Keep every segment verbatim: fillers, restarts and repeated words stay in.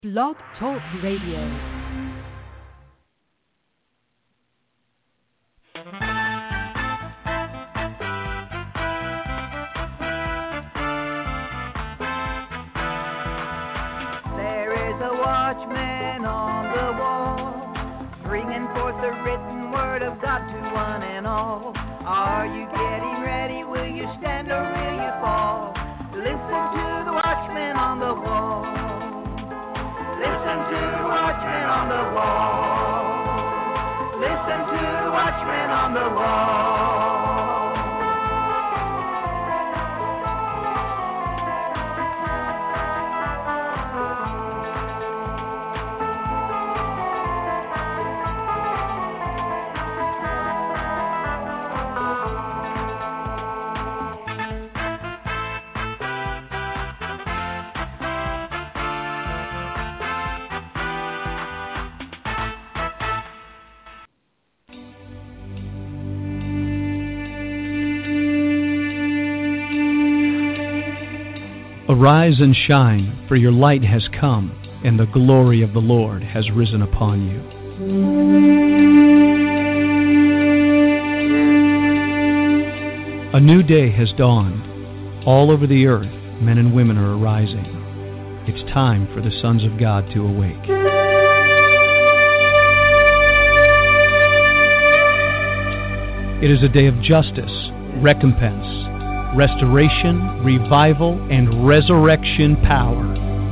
Blog Talk Radio. On the wall. Arise and shine, for your light has come, and the glory of the Lord has risen upon you. A new day has dawned. All over the earth, men and women are arising. It's time for the sons of God to awake. It is a day of justice, recompense, restoration, revival, and resurrection power.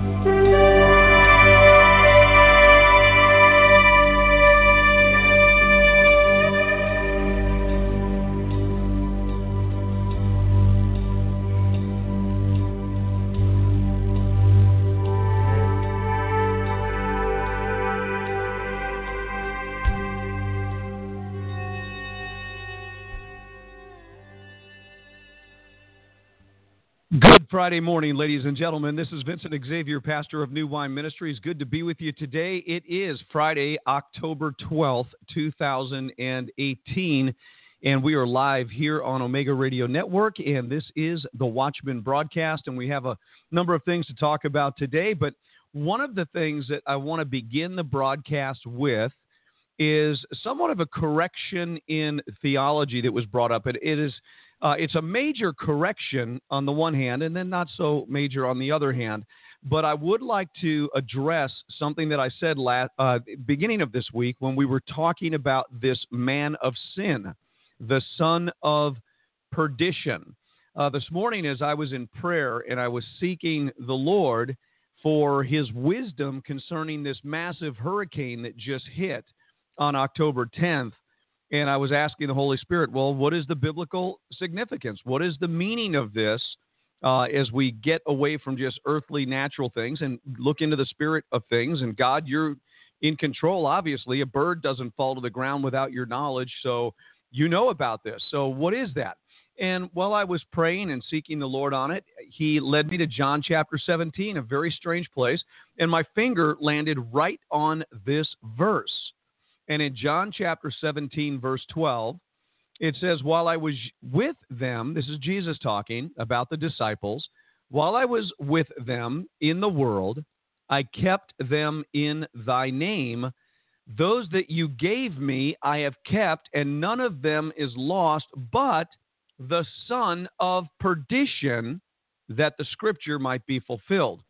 Good Friday morning, ladies and gentlemen. This is Vincent Xavier, pastor of New Wine Ministries. Good to be with you today. It is Friday, October twelfth, two thousand eighteen, and we are live here on Omega Radio Network, and this is the Watchman broadcast, and we have a number of things to talk about today, but one of the things that I want to begin the broadcast with is somewhat of a correction in theology that was brought up. It, it is Uh, it's a major correction on the one hand, and then not so major on the other hand. But I would like to address something that I said last uh, beginning of this week when we were talking about this man of sin, the son of perdition. Uh, this morning, as I was in prayer and I was seeking the Lord for his wisdom concerning this massive hurricane that just hit on October tenth, and I was asking the Holy Spirit, well, what is the biblical significance? What is the meaning of this uh, as we get away from just earthly, natural things and look into the spirit of things? And God, you're in control, obviously. A bird doesn't fall to the ground without your knowledge, so you know about this. So what is that? And while I was praying and seeking the Lord on it, he led me to John chapter seventeen, a very strange place, and my finger landed right on this verse. And in John chapter seventeen, verse twelve, it says, while I was with them, this is Jesus talking about the disciples, while I was with them in the world, I kept them in thy name. Those that you gave me I have kept, and none of them is lost, but the son of perdition, that the scripture might be fulfilled.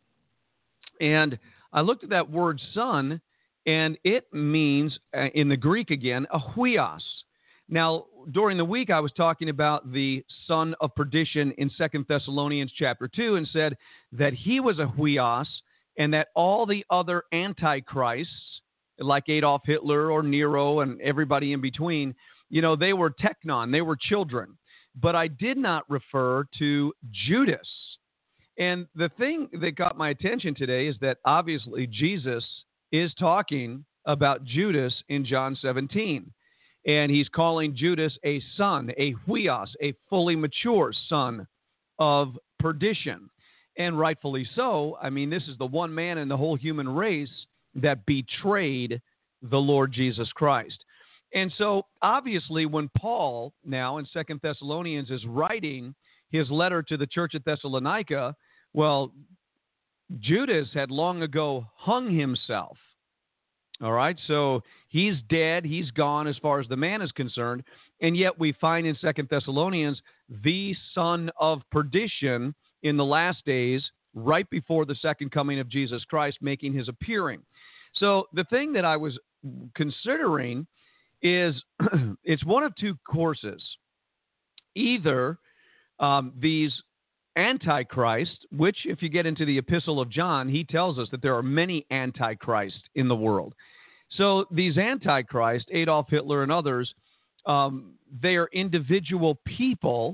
And I looked at that word son, and it means, uh, in the Greek again, a huios. Now, during the week, I was talking about the son of perdition in Second Thessalonians chapter two and said that he was a huios and that all the other antichrists, like Adolf Hitler or Nero and everybody in between, you know, they were teknon, they were children. But I did not refer to Judas. And the thing that got my attention today is that obviously Jesus is talking about Judas in John seventeen. And he's calling Judas a son, a huios, a fully mature son of perdition. And rightfully so. I mean, this is the one man in the whole human race that betrayed the Lord Jesus Christ. And so obviously when Paul now in Second Thessalonians is writing his letter to the church at Thessalonica, well, Judas had long ago hung himself. All right, so he's dead. He's gone as far as the man is concerned. And yet we find in Second Thessalonians the son of perdition in the last days, right before the second coming of Jesus Christ, making his appearing. So the thing that I was considering is it's one of two courses. Either um, these Antichrist, which if you get into the Epistle of John, he tells us that there are many Antichrist in the world. So these Antichrist, Adolf Hitler and others, um, they are individual people,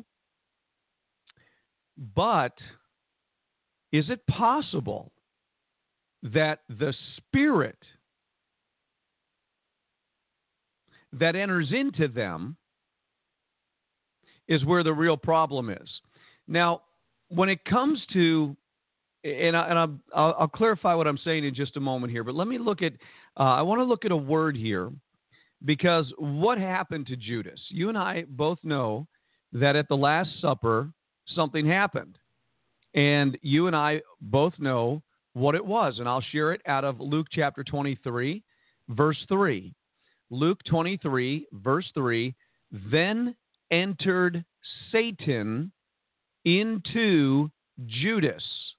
but is it possible that the spirit that enters into them is where the real problem is? Now, when it comes to, and, I, and I'll, I'll, I'll clarify what I'm saying in just a moment here, but let me look at, uh, I want to look at a word here, because what happened to Judas? You and I both know that at the Last Supper, something happened. And you and I both know what it was, and I'll share it out of Luke chapter twenty-three, verse three. Luke twenty-three, verse three, then entered Satan into Judas,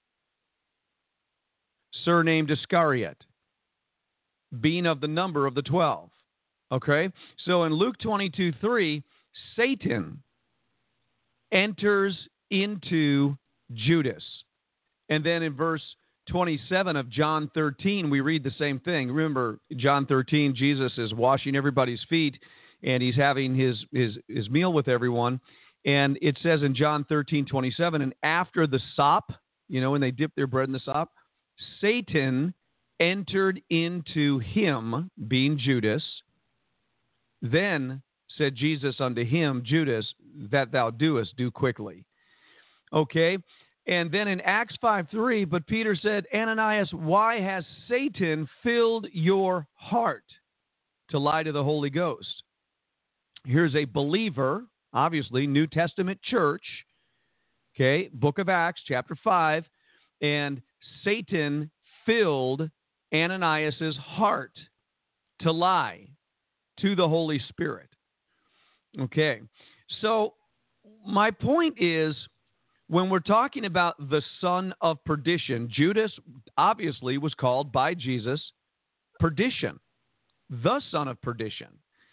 surnamed Iscariot, being of the number of the twelve. Okay? So in Luke twenty-two, three, Satan enters into Judas. And then in verse twenty-seven of John thirteen, we read the same thing. Remember, John thirteen, Jesus is washing everybody's feet, and he's having his, his, his meal with everyone. And it says in John thirteen, twenty-seven, and after the sop, you know, when they dip their bread in the sop, Satan entered into him, being Judas. Then said Jesus unto him, Judas, that thou doest, do quickly. Okay? And then in Acts five three, but Peter said, Ananias, why has Satan filled your heart to lie to the Holy Ghost? Here's a believer, obviously, New Testament church, okay, book of Acts, chapter five, and Satan filled Ananias' heart to lie to the Holy Spirit. Okay, so my point is, when we're talking about the son of perdition, Judas obviously was called by Jesus perdition, the son of perdition.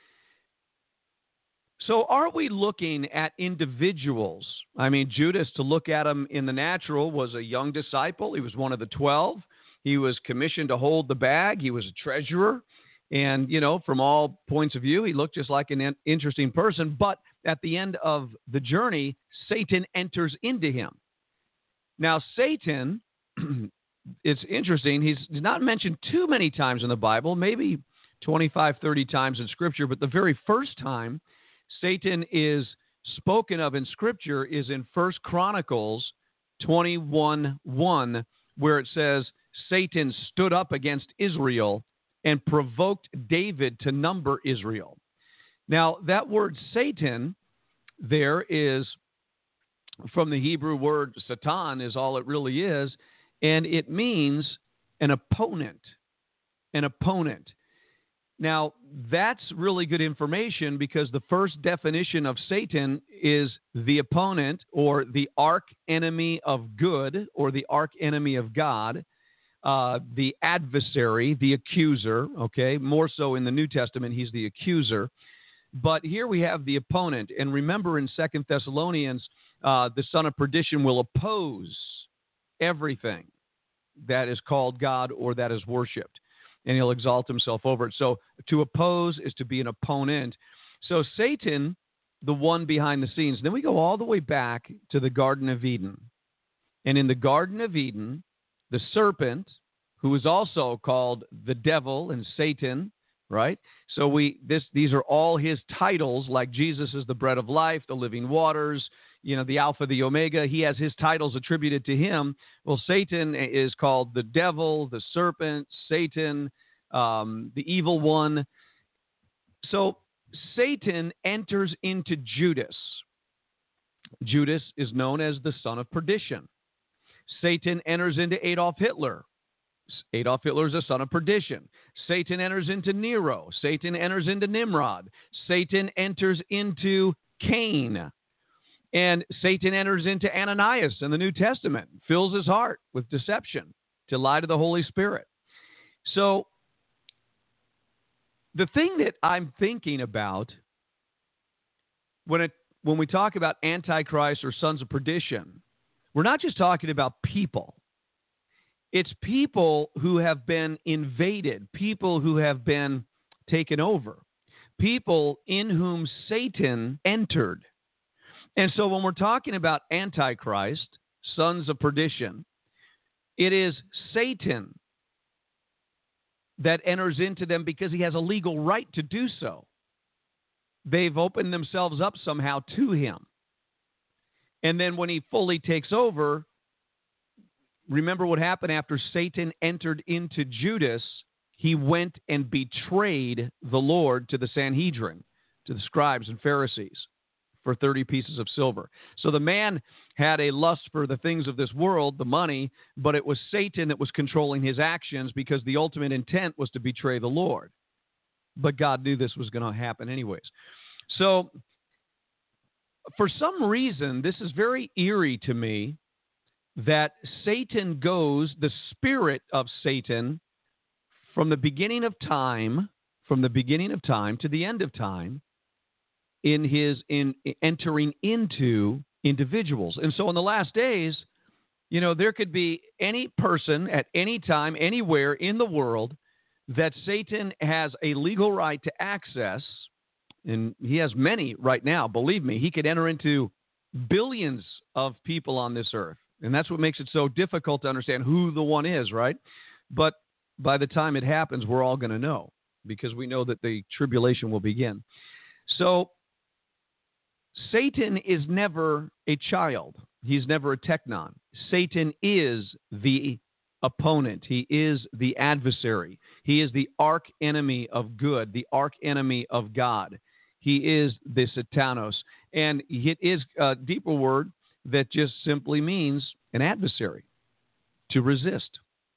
So are we looking at individuals? I mean, Judas, to look at him in the natural, was a young disciple. He was one of the twelve. He was commissioned to hold the bag. He was a treasurer. And, you know, from all points of view, he looked just like an in- interesting person. But at the end of the journey, Satan enters into him. Now, Satan, it's interesting. He's not mentioned too many times in the Bible, maybe twenty-five, thirty times in Scripture. But the very first time Satan is spoken of in Scripture is in First Chronicles twenty-one one, where it says, Satan stood up against Israel and provoked David to number Israel. Now, that word Satan there is from the Hebrew word Satan, is all it really is, and it means an opponent, an opponent. Now, that's really good information, because the first definition of Satan is the opponent, or the arch enemy of good, or the arch enemy of God. Uh, the adversary, the accuser, okay? More so in the New Testament, he's the accuser. But here we have the opponent. And remember in Second Thessalonians, uh, the son of perdition will oppose everything that is called God or that is worshipped, and he'll exalt himself over it. So to oppose is to be an opponent. So Satan, the one behind the scenes. Then we go all the way back to the Garden of Eden. And in the Garden of Eden, the serpent, who is also called the devil and Satan, right? So we this these are all his titles, like Jesus is the bread of life, the living waters, you know, the Alpha, the Omega. He has his titles attributed to him. Well, Satan is called the devil, the serpent, Satan, um, the evil one. So Satan enters into Judas. Judas is known as the son of perdition. Satan enters into Adolf Hitler. Adolf Hitler is a son of perdition. Satan enters into Nero. Satan enters into Nimrod. Satan enters into Cain. And Satan enters into Ananias in the New Testament, fills his heart with deception to lie to the Holy Spirit. So the thing that I'm thinking about when it when we talk about Antichrist or sons of perdition, we're not just talking about people. It's people who have been invaded, people who have been taken over, people in whom Satan entered. And so when we're talking about Antichrist, sons of perdition, it is Satan that enters into them because he has a legal right to do so. They've opened themselves up somehow to him. And then when he fully takes over, remember what happened after Satan entered into Judas? He went and betrayed the Lord to the Sanhedrin, to the scribes and Pharisees, for thirty pieces of silver. So the man had a lust for the things of this world, the money, but it was Satan that was controlling his actions because the ultimate intent was to betray the Lord. But God knew this was going to happen anyways. So for some reason, this is very eerie to me that Satan goes, the spirit of Satan, from the beginning of time, from the beginning of time to the end of time, in his in entering into individuals. And so in the last days, you know, there could be any person at any time, anywhere in the world that Satan has a legal right to access, and he has many right now, believe me. He could enter into billions of people on this earth, and that's what makes it so difficult to understand who the one is, right? But by the time it happens, we're all going to know, because we know that the tribulation will begin. So Satan is never a child. He's never a teknon. Satan is the opponent. He is the adversary. He is the arch enemy of good, the arch enemy of God. He is the Satanos. And it is a deeper word that just simply means an adversary, to resist,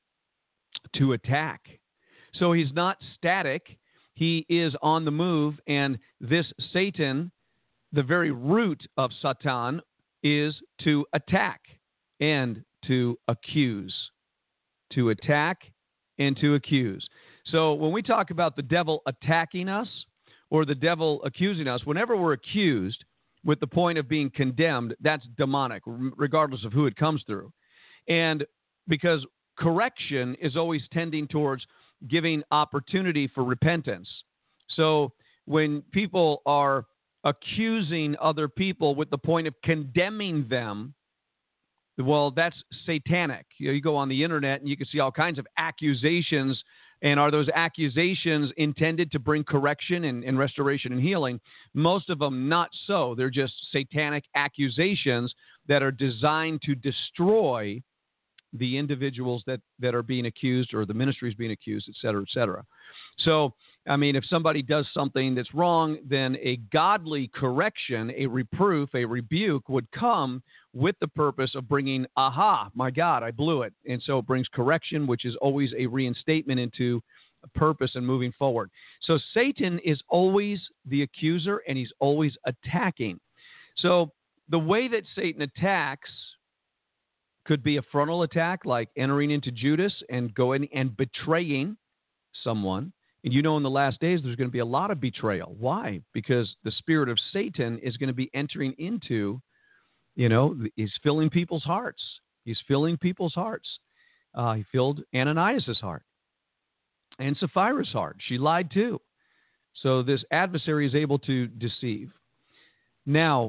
to attack. So he's not static. He is on the move. And this Satan, the very root of Satan, is to attack and to accuse. To attack and to accuse. So when we talk about the devil attacking us or the devil accusing us, whenever we're accused with the point of being condemned, that's demonic, regardless of who it comes through. And because correction is always tending towards giving opportunity for repentance. So when people are accusing other people with the point of condemning them, well, that's satanic. You know, you go on the internet and you can see all kinds of accusations. And are those accusations intended to bring correction and, and restoration and healing? Most of them not so. They're just satanic accusations that are designed to destroy the individuals that, that are being accused, or the ministries being accused, et cetera, et cetera. So, I mean, if somebody does something that's wrong, then a godly correction, a reproof, a rebuke would come with the purpose of bringing, aha, my God, I blew it. And so it brings correction, which is always a reinstatement into a purpose and moving forward. So Satan is always the accuser, and he's always attacking. So the way that Satan attacks could be a frontal attack, like entering into Judas and going and betraying someone. And you know, in the last days, there's going to be a lot of betrayal. Why? Because the spirit of Satan is going to be entering into, you know, he's filling people's hearts. He's filling people's hearts. Uh, he filled Ananias' heart and Sapphira's heart. She lied too. So this adversary is able to deceive. Now,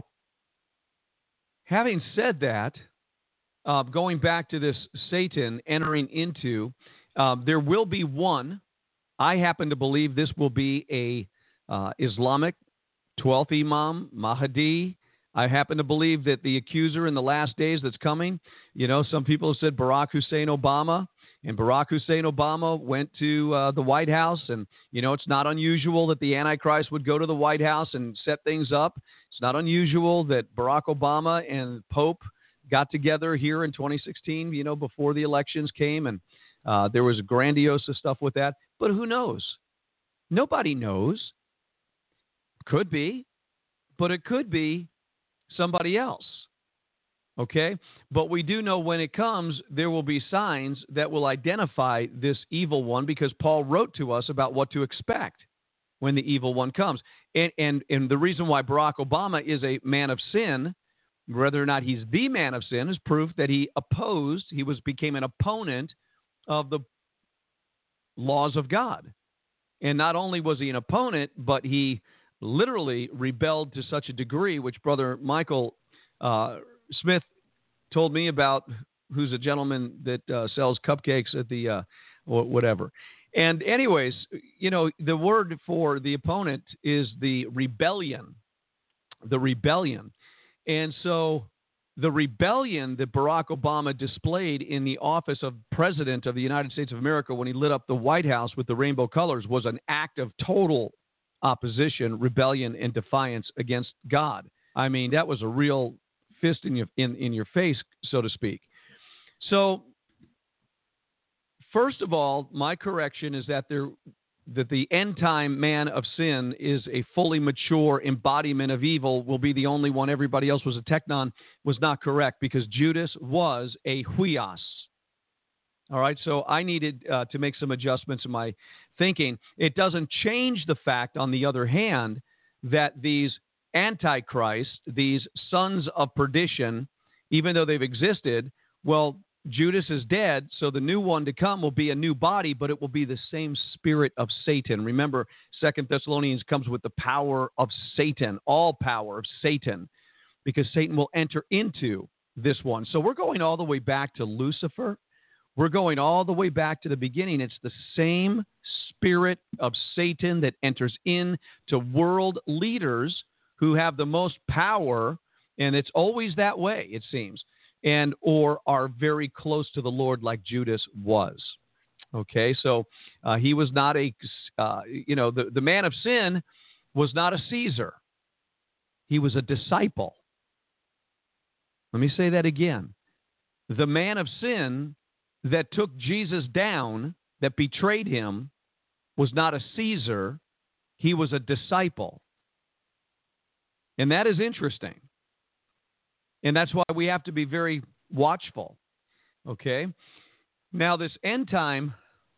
having said that, uh, going back to this Satan entering into, uh, there will be one. I happen to believe this will be a uh, Islamic twelfth Imam, Mahdi. I happen to believe that the accuser in the last days that's coming, you know, some people have said Barack Hussein Obama, and Barack Hussein Obama went to uh, the White House, and, you know, it's not unusual that the Antichrist would go to the White House and set things up. It's not unusual that Barack Obama and Pope got together here in twenty sixteen, you know, before the elections came, and uh, there was grandiose stuff with that. But who knows? Nobody knows. Could be, but it could be somebody else. Okay? But we do know when it comes, there will be signs that will identify this evil one, because Paul wrote to us about what to expect when the evil one comes. And, and, and the reason why Barack Obama is a man of sin, whether or not he's the man of sin, is proof that he opposed, he was became an opponent of the laws of God. And not only was he an opponent, but he literally rebelled to such a degree, which Brother Michael uh, Smith told me about, who's a gentleman that uh, sells cupcakes at the uh, whatever. And anyways, you know, the word for the opponent is the rebellion, the rebellion. And so the rebellion that Barack Obama displayed in the office of President of the United States of America when he lit up the White House with the rainbow colors was an act of total opposition, rebellion, and defiance against God. I mean, that was a real fist in your in, in your face, so to speak. So, first of all, my correction is that there that the end-time man of sin is a fully mature embodiment of evil, will be the only one. Everybody else was a teknon, was not correct, because Judas was a huios. All right, so I needed uh, to make some adjustments in my thinking. It doesn't change the fact, on the other hand, that these antichrists, these sons of perdition, even though they've existed, well, Judas is dead, so the new one to come will be a new body, but it will be the same spirit of Satan. Remember, Second Thessalonians comes with the power of Satan, all power of Satan, because Satan will enter into this one. So we're going all the way back to Lucifer. We're going all the way back to the beginning. It's the same spirit of Satan that enters into world leaders who have the most power, and it's always that way, it seems, and or are very close to the Lord, like Judas was. Okay, so uh, he was not a, uh, you know, the, the man of sin was not a Caesar. He was a disciple. Let me say that again. The man of sin that took Jesus down, that betrayed him, was not a Caesar. He was a disciple. And that is interesting. And that's why we have to be very watchful. Okay? Now, this end time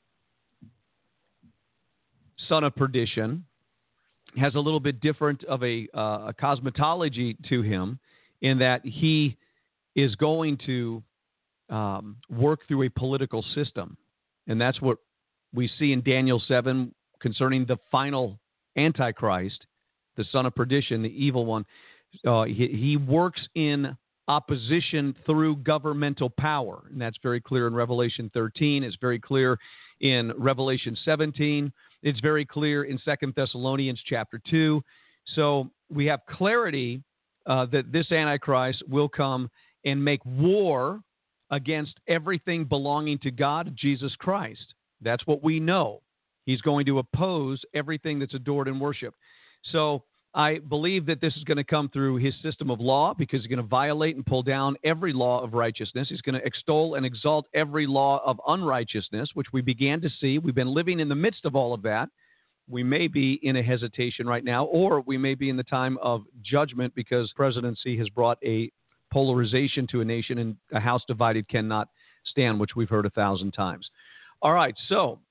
son of perdition has a little bit different of a, uh, a cosmetology to him, in that he is going to um, work through a political system. And that's what we see in Daniel seven concerning the final Antichrist, the son of perdition, the evil one. Uh, he, he works in opposition through governmental power. And that's very clear in Revelation thirteen. It's very clear in Revelation seventeen. It's very clear in Second Thessalonians chapter two. So we have clarity uh, that this Antichrist will come and make war against everything belonging to God, Jesus Christ. That's what we know. He's going to oppose everything that's adored and worshiped. So I believe that this is going to come through his system of law, because he's going to violate and pull down every law of righteousness. He's going to extol and exalt every law of unrighteousness, which we began to see. We've been living in the midst of all of that. We may be in a hesitation right now, or we may be in the time of judgment, because presidency has brought a polarization to a nation, and a house divided cannot stand, which we've heard a thousand times. All right, so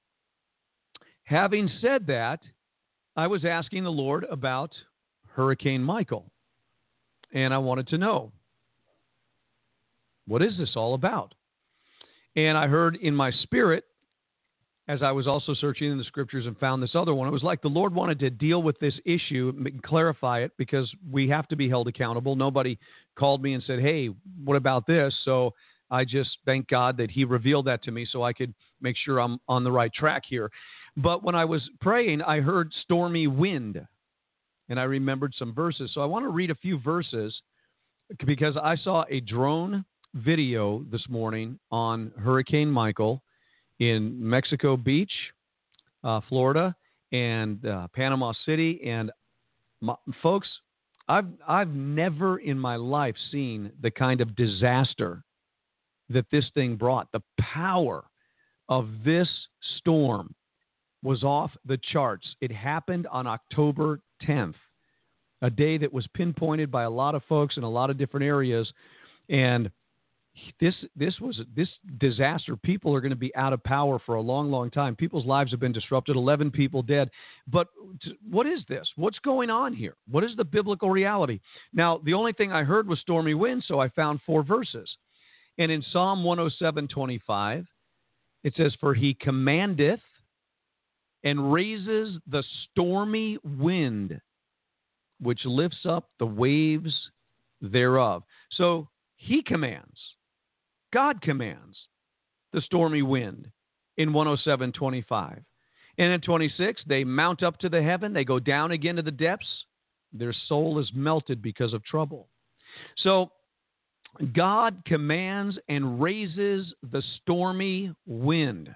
having said that, I was asking the Lord about Hurricane Michael, and I wanted to know, what is this all about? And I heard in my spirit, as I was also searching in the scriptures and found this other one, it was like the Lord wanted to deal with this issue and clarify it, because we have to be held accountable. Nobody called me and said, hey, what about this? So I just thank God that he revealed that to me so I could make sure I'm on the right track here. But when I was praying, I heard stormy wind, and I remembered some verses. So I want to read a few verses, because I saw a drone video this morning on Hurricane Michael in Mexico Beach, uh, Florida, and uh, Panama City. And my, folks, I've I've never in my life seen the kind of disaster that this thing brought. The power of this storm was off the charts. It happened on October tenth, a day that was pinpointed by a lot of folks in a lot of different areas. And this this was this disaster. People are going to be out of power for a long, long time. People's lives have been disrupted. eleven people dead. But what is this? What's going on here? What is the biblical reality? Now, the only thing I heard was stormy winds, so I found four verses. And in Psalm one oh seven twenty-five, it says, "For he commandeth and raises the stormy wind, which lifts up the waves thereof." So he commands. God commands the stormy wind in one oh seven twenty-five. And in twenty-six, they mount up to the heaven. They go down again to the depths. Their soul is melted because of trouble. So God commands and raises the stormy wind.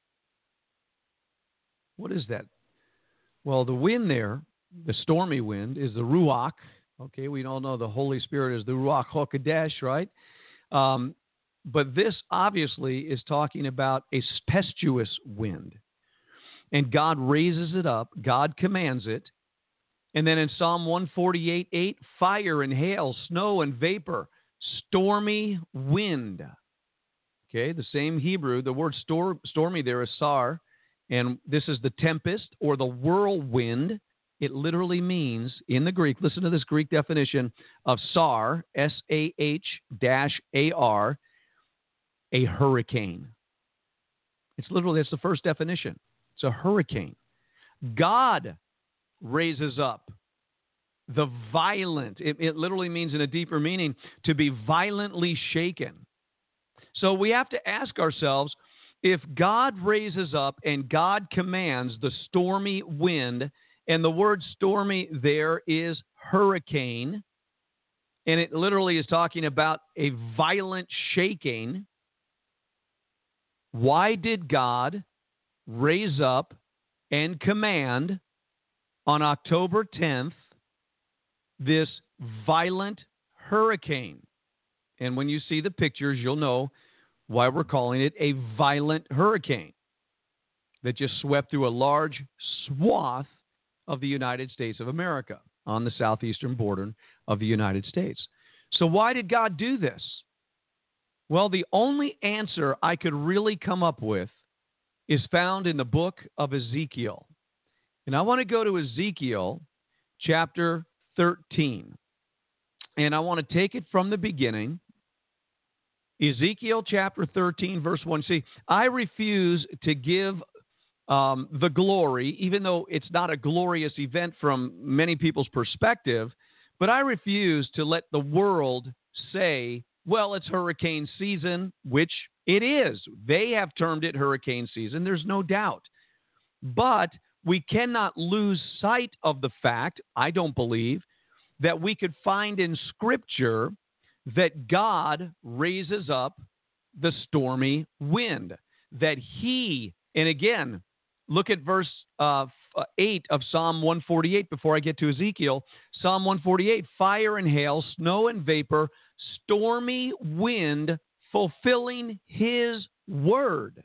What is that? Well, the wind there, the stormy wind, is the Ruach. Okay, we all know the Holy Spirit is the Ruach HaKodesh, right? Um, but this obviously is talking about a tempestuous wind. And God raises it up. God commands it. And then in Psalm one forty-eight eight, fire and hail, snow and vapor, stormy wind. Okay, the same Hebrew. The word stor- stormy there is sar. And this is the tempest or the whirlwind. It literally means, in the Greek, listen to this Greek definition of sar, S A H A R, a hurricane. It's literally, that's the first definition. It's a hurricane. God raises up the violent. It, it literally means, in a deeper meaning, to be violently shaken. So we have to ask ourselves, if God raises up and God commands the stormy wind, and the word stormy there is hurricane, and it literally is talking about a violent shaking, why did God raise up and command on October tenth this violent hurricane? And when you see the pictures, you'll know why we're calling it a violent hurricane that just swept through a large swath of the United States of America on the southeastern border of the United States. So why did God do this? Well, the only answer I could really come up with is found in the book of Ezekiel. And I want to go to Ezekiel chapter thirteen. And I want to take it from the beginning. Ezekiel chapter thirteen, verse one. See, I refuse to give um, the glory, even though it's not a glorious event from many people's perspective, but I refuse to let the world say, well, it's hurricane season, which it is. They have termed it hurricane season. There's no doubt. But we cannot lose sight of the fact, I don't believe, that we could find in Scripture that God raises up the stormy wind, that he, and again, look at verse uh, eight of Psalm one forty-eight before I get to Ezekiel. Psalm one forty-eight, fire and hail, snow and vapor, stormy wind, fulfilling his word.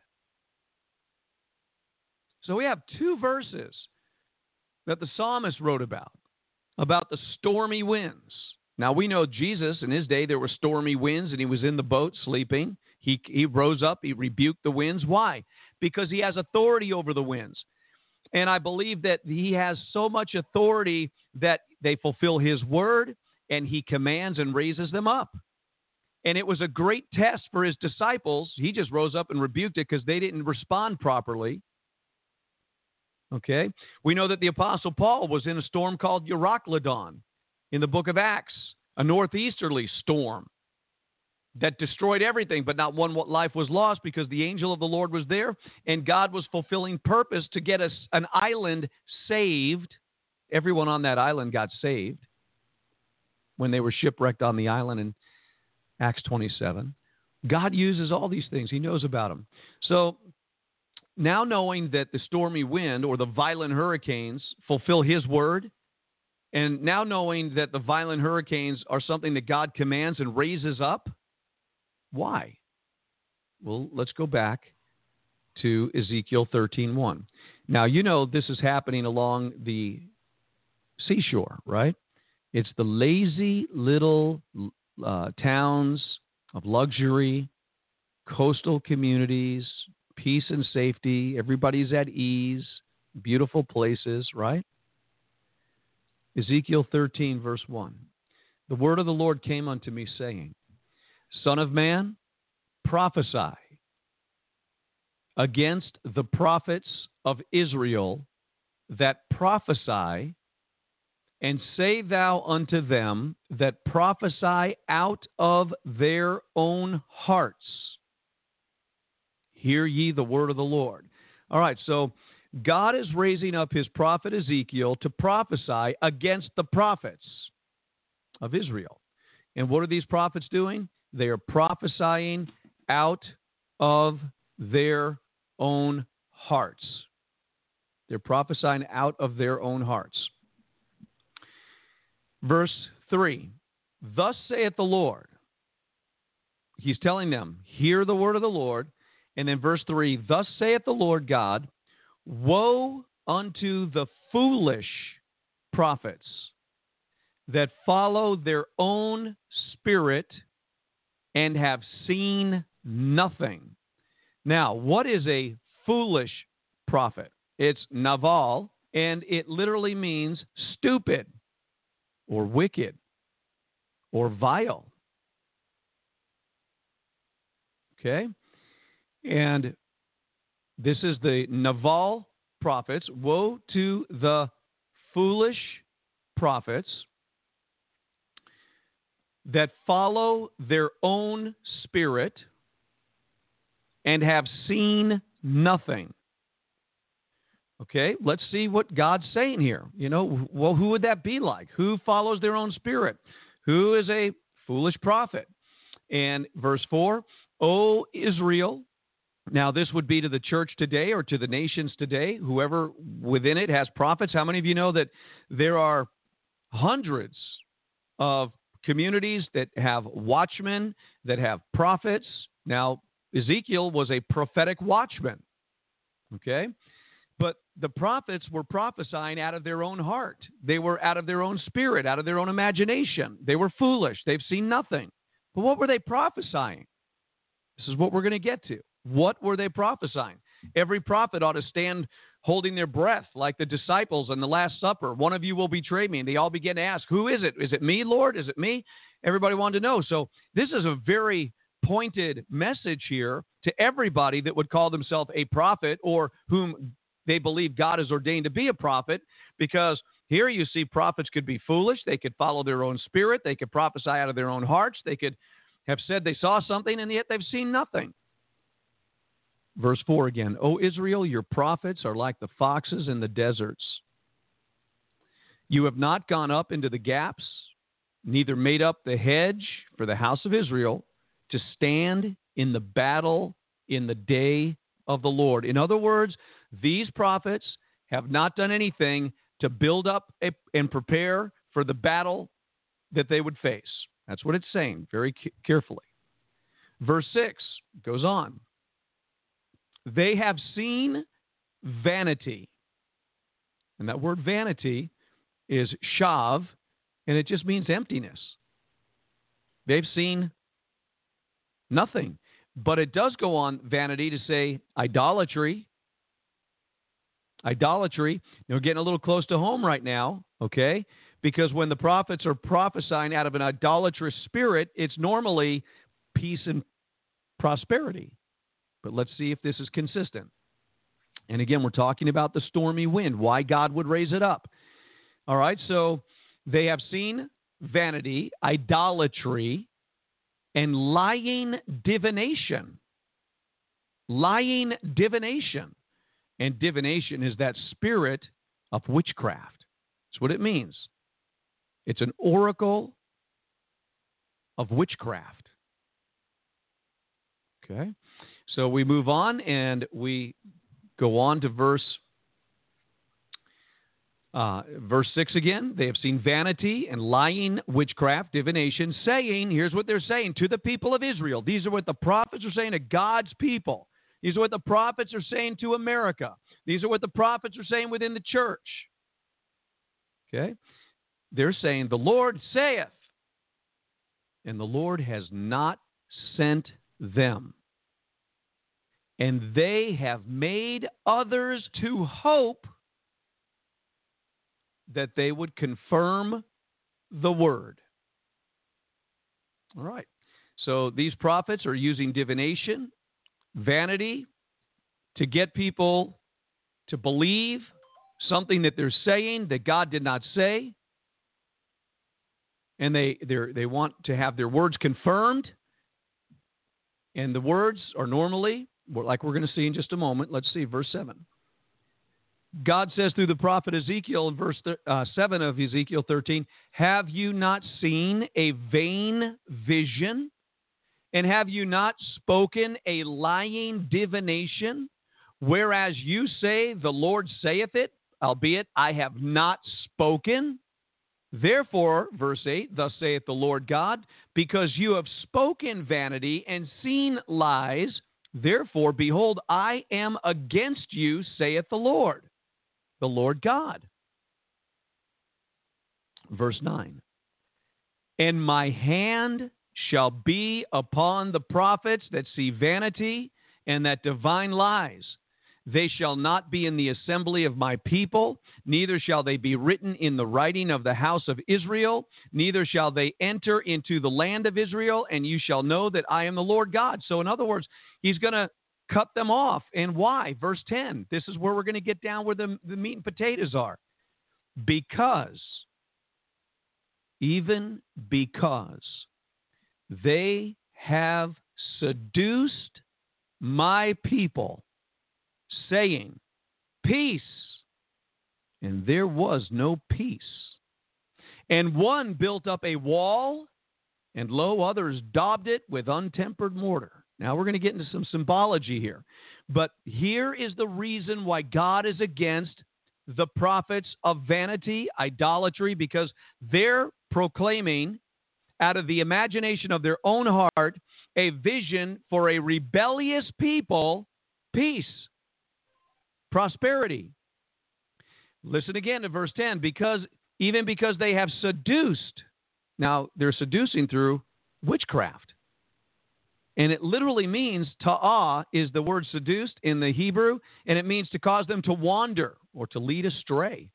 So we have two verses that the psalmist wrote about, about the stormy winds. Now, we know Jesus, in his day, there were stormy winds, and he was in the boat sleeping. He, he rose up. He rebuked the winds. Why? Because he has authority over the winds. And I believe that he has so much authority that they fulfill his word, and he commands and raises them up. And it was a great test for his disciples. He just rose up and rebuked it because they didn't respond properly. Okay? We know that the Apostle Paul was in a storm called Euroclydon in the book of Acts, a northeasterly storm that destroyed everything, but not one life was lost because the angel of the Lord was there, and God was fulfilling purpose to get us an island saved. Everyone on that island got saved when they were shipwrecked on the island in Acts twenty-seven. God uses all these things. He knows about them. So now knowing that the stormy wind or the violent hurricanes fulfill his word, And now knowing that the violent hurricanes are something that God commands and raises up, why? Well, let's go back to Ezekiel thirteen one. Now, you know this is happening along the seashore, right? It's the lazy little uh, towns of luxury, coastal communities, peace and safety. Everybody's at ease, beautiful places, right? Ezekiel thirteen, verse one. The word of the Lord came unto me, saying, Son of man, prophesy against the prophets of Israel that prophesy, and say thou unto them that prophesy out of their own hearts. Hear ye the word of the Lord. All right, so God is raising up his prophet Ezekiel to prophesy against the prophets of Israel. And what are these prophets doing? They are prophesying out of their own hearts. They're prophesying out of their own hearts. Verse three, thus saith the Lord. He's telling them, hear the word of the Lord. And then verse three, thus saith the Lord God, woe unto the foolish prophets that follow their own spirit and have seen nothing. Now, what is a foolish prophet? It's naval, and it literally means stupid or wicked or vile. Okay? And this is the naval prophets. Woe to the foolish prophets that follow their own spirit and have seen nothing. Okay, let's see what God's saying here. You know, well, who would that be like? Who follows their own spirit? Who is a foolish prophet? And verse four, O Israel. Now, this would be to the church today or to the nations today, whoever within it has prophets. How many of you know that there are hundreds of communities that have watchmen, that have prophets? Now, Ezekiel was a prophetic watchman, okay? But the prophets were prophesying out of their own heart. They were out of their own spirit, out of their own imagination. They were foolish. They've seen nothing. But what were they prophesying? This is what we're going to get to. What were they prophesying? Every prophet ought to stand holding their breath like the disciples in the Last Supper. One of you will betray me. And they all began to ask, who is it? Is it me, Lord? Is it me? Everybody wanted to know. So this is a very pointed message here to everybody that would call themselves a prophet or whom they believe God has ordained to be a prophet, because here you see prophets could be foolish. They could follow their own spirit. They could prophesy out of their own hearts. They could have said they saw something, and yet they've seen nothing. Verse four again, O Israel, your prophets are like the foxes in the deserts. You have not gone up into the gaps, neither made up the hedge for the house of Israel to stand in the battle in the day of the Lord. In other words, these prophets have not done anything to build up a, and prepare for the battle that they would face. That's what it's saying very c- carefully. Verse six goes on. They have seen vanity. And that word vanity is shav, and it just means emptiness. They've seen nothing. But it does go on, vanity, to say idolatry. Idolatry. You know, we're getting a little close to home right now, okay? Because when the prophets are prophesying out of an idolatrous spirit, it's normally peace and prosperity. But let's see if this is consistent. And again, we're talking about the stormy wind, why God would raise it up. All right, so they have seen vanity, idolatry, and lying divination. Lying divination. And divination is that spirit of witchcraft. That's what it means. It's an oracle of witchcraft. Okay? So we move on and we go on to verse Uh, verse six again, they have seen vanity and lying, witchcraft, divination, saying, here's what they're saying to the people of Israel. These are what the prophets are saying to God's people. These are what the prophets are saying to America. These are what the prophets are saying within the church. Okay? They're saying, the Lord saith, and the Lord has not sent them. And they have made others to hope that they would confirm the word. All right. So these prophets are using divination, vanity, to get people to believe something that they're saying that God did not say. And they they want to have their words confirmed. And the words are normally, like we're going to see in just a moment. Let's see, verse seven. God says through the prophet Ezekiel in verse uh, seven of Ezekiel thirteen, have you not seen a vain vision? And have you not spoken a lying divination? Whereas you say, the Lord saith it, albeit I have not spoken. Therefore, verse eight, thus saith the Lord God, because you have spoken vanity and seen lies, therefore, behold, I am against you, saith the Lord. The Lord God. Verse nine. And my hand shall be upon the prophets that see vanity and that divine lies. They shall not be in the assembly of my people, neither shall they be written in the writing of the house of Israel, neither shall they enter into the land of Israel, and you shall know that I am the Lord God. So in other words, he's going to cut them off. And why? Verse ten. This is where we're going to get down where the, the meat and potatoes are. Because, even because, they have seduced my people, saying, peace, and there was no peace. And one built up a wall, and lo, others daubed it with untempered mortar. Now, we're going to get into some symbology here. But here is the reason why God is against the prophets of vanity, idolatry, because they're proclaiming out of the imagination of their own heart a vision for a rebellious people, peace, prosperity. Listen again to verse ten. Because, even because they have seduced. Now, they're seducing through witchcraft. And it literally means, ta'ah is the word seduced in the Hebrew, and it means to cause them to wander or to lead astray.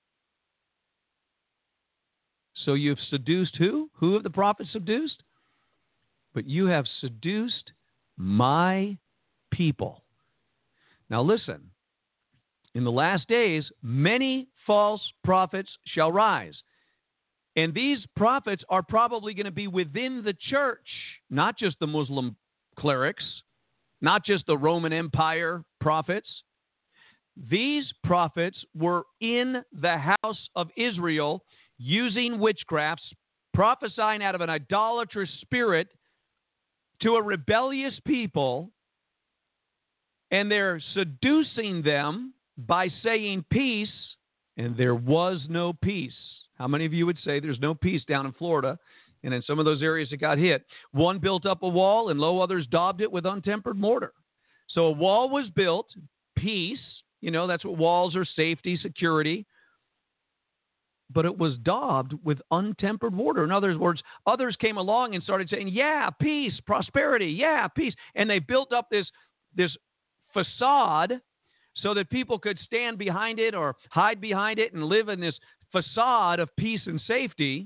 So you've seduced who? Who have the prophets seduced? But you have seduced my people. Now listen, in the last days, many false prophets shall rise. And these prophets are probably going to be within the church, not just the Muslim clerics, not just the Roman Empire prophets. These prophets were in the house of Israel using witchcrafts, prophesying out of an idolatrous spirit to a rebellious people, and they're seducing them by saying peace, and there was no peace. How many of you would say there's no peace down in Florida and in some of those areas that got hit? One built up a wall, and lo, others daubed it with untempered mortar. So a wall was built, peace, you know, that's what walls are, safety, security. But it was daubed with untempered mortar. In other words, others came along and started saying, yeah, peace, prosperity, yeah, peace. And they built up this, this facade so that people could stand behind it or hide behind it and live in this facade of peace and safety.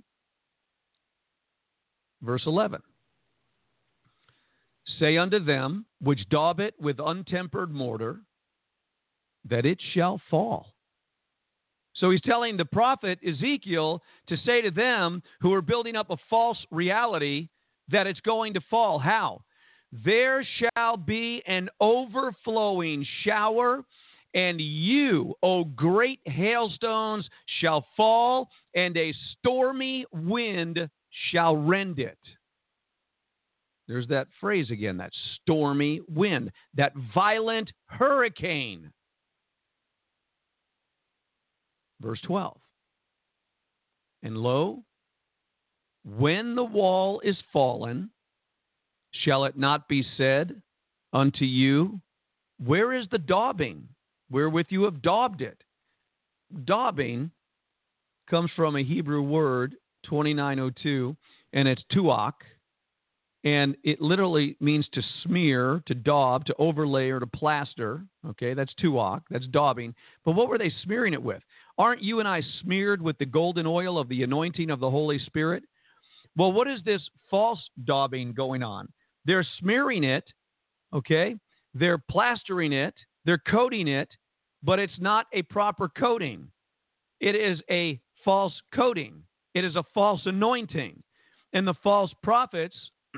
Verse eleven. Say unto them which daub it with untempered mortar, that it shall fall. So he's telling the prophet Ezekiel to say to them who are building up a false reality that it's going to fall. How? There shall be an overflowing shower, and you, O great hailstones, shall fall, and a stormy wind shall rend it. There's that phrase again, that stormy wind, that violent hurricane. Verse twelve. And lo, when the wall is fallen, shall it not be said unto you, where is the daubing wherewith you have daubed it? Daubing comes from a Hebrew word, twenty-nine oh two, and it's tuach, and it literally means to smear, to daub, to overlay, or to plaster. Okay, that's tuach, that's daubing. But what were they smearing it with? Aren't you and I smeared with the golden oil of the anointing of the Holy Spirit? Well, what is this false daubing going on? They're smearing it, okay? They're plastering it, they're coating it, but it's not a proper coating. It is a false coating. It is a false anointing. And the false prophets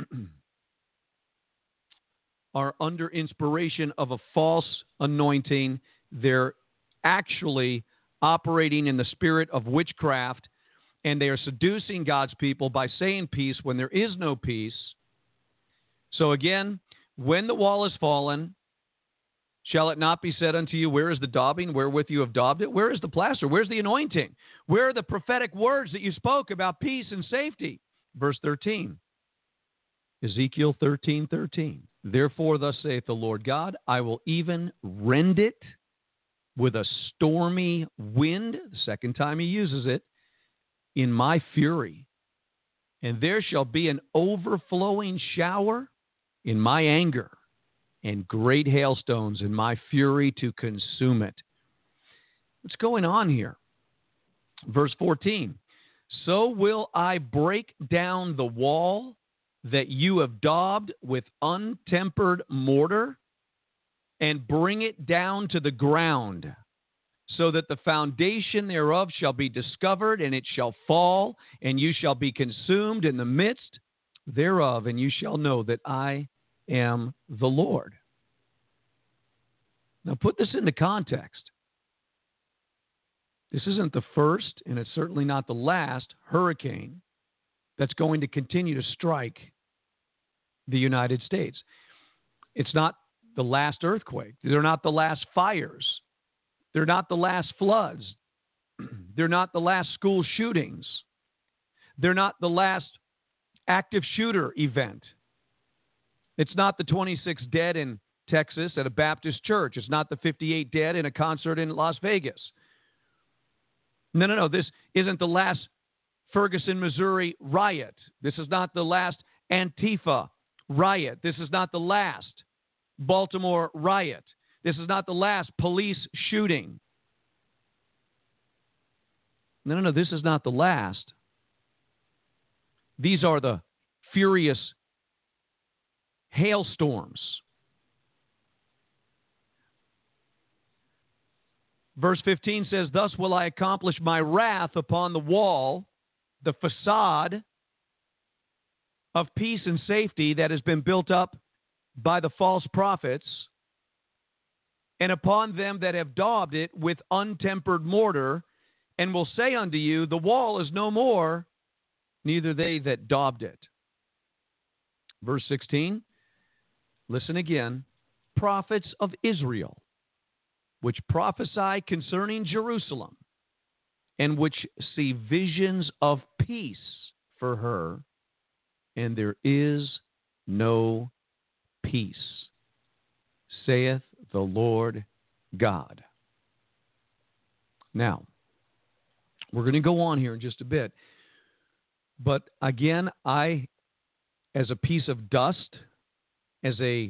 are under inspiration of a false anointing. They're actually operating in the spirit of witchcraft, and they are seducing God's people by saying peace when there is no peace. So again, when the wall is fallen, shall it not be said unto you, where is the daubing wherewith you have daubed it? Where is the plaster? Where's the anointing? Where are the prophetic words that you spoke about peace and safety? Verse thirteen, Ezekiel thirteen thirteen. Therefore, thus saith the Lord God, I will even rend it with a stormy wind, the second time he uses it, in my fury. And there shall be an overflowing shower in my anger, and great hailstones in my fury to consume it. What's going on here? Verse fourteen. So will I break down the wall that you have daubed with untempered mortar, and bring it down to the ground, so that the foundation thereof shall be discovered, and it shall fall, and you shall be consumed in the midst thereof, and you shall know that I am the Lord. Now put this into context. This isn't the first, and it's certainly not the last hurricane that's going to continue to strike the United States. It's not the last earthquake. They're not the last fires. They're not the last floods. They're not the last school shootings. They're not the last active shooter event. It's not the twenty-six dead in Texas at a Baptist church. It's not the fifty-eight dead in a concert in Las Vegas. No, no, no. This isn't the last Ferguson, Missouri riot. This is not the last Antifa riot. This is not the last Baltimore riot. This is not the last police shooting. No, no, no. This is not the last. These are the furious hailstorms. Verse fifteen says, thus will I accomplish my wrath upon the wall, the facade of peace and safety that has been built up by the false prophets, and upon them that have daubed it with untempered mortar, and will say unto you, the wall is no more, neither they that daubed it. Verse sixteen, listen again, prophets of Israel, which prophesy concerning Jerusalem, and which see visions of peace for her, and there is no peace, saith the Lord God. Now, we're going to go on here in just a bit, but again, I, as a piece of dust, as a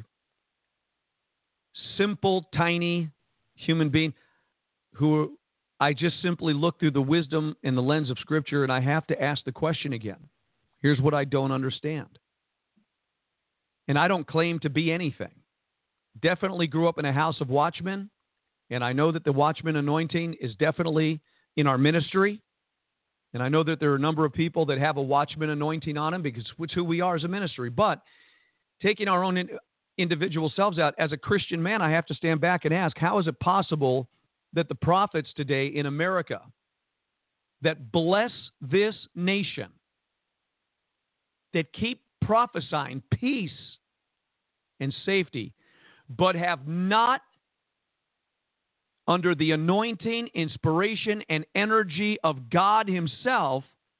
simple, tiny human being who I just simply look through the wisdom and the lens of Scripture, and I have to ask the question again. Here's what I don't understand. And I don't claim to be anything. Definitely grew up in a house of watchmen, and I know that the watchman anointing is definitely in our ministry. And I know that there are a number of people that have a watchman anointing on them because it's who we are as a ministry. But taking our own in, individual selves out, as a Christian man, I have to stand back and ask, how is it possible that the prophets today in America that bless this nation, that keep prophesying peace and safety, but have not, under the anointing, inspiration, and energy of God himself,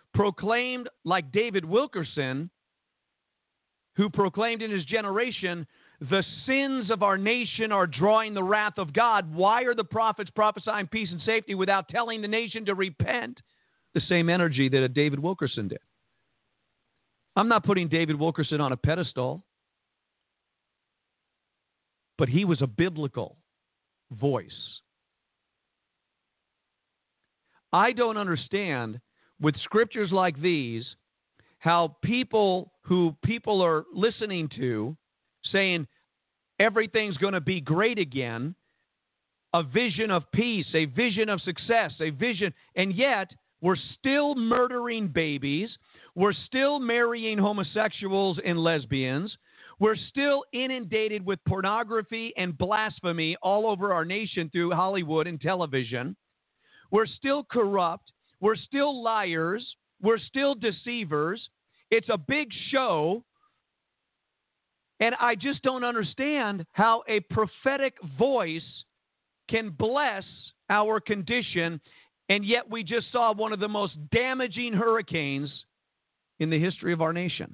proclaimed like David Wilkerson, who proclaimed in his generation, the sins of our nation are drawing the wrath of God. Why are the prophets prophesying peace and safety without telling the nation to repent? The same energy that a David Wilkerson did. I'm not putting David Wilkerson on a pedestal, but he was a biblical voice. I don't understand with scriptures like these how people who people are listening to saying everything's going to be great again, a vision of peace, a vision of success, a vision, and yet we're still murdering babies, we're still marrying homosexuals and lesbians, we're still inundated with pornography and blasphemy all over our nation through Hollywood and television. We're still corrupt. We're still liars. We're still deceivers. It's a big show. And I just don't understand how a prophetic voice can bless our condition, and yet we just saw one of the most damaging hurricanes in the history of our nation.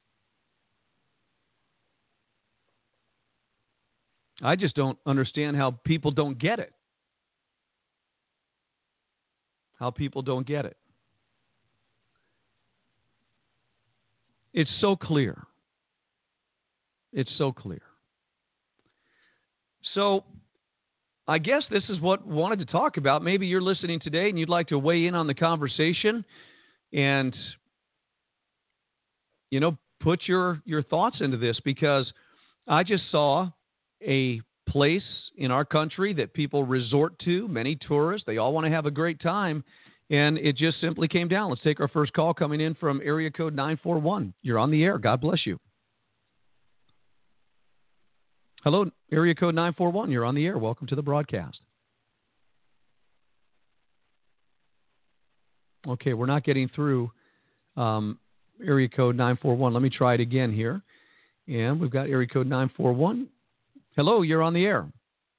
I just don't understand how people don't get it. How people don't get it. It's so clear. It's so clear. So I guess this is what I wanted to talk about. Maybe you're listening today and you'd like to weigh in on the conversation and, you know, put your, your thoughts into this, because I just saw a place in our country that people resort to, many tourists. They all want to have a great time, and it just simply came down. Let's take our first call coming in from area code nine four one. You're on the air. God bless you. Hello, area code nine four one. You're on the air. Welcome to the broadcast. Okay, we're not getting through um, area code nine four one. Let me try it again here. And we've got area code nine four one. Hello, you're on the air.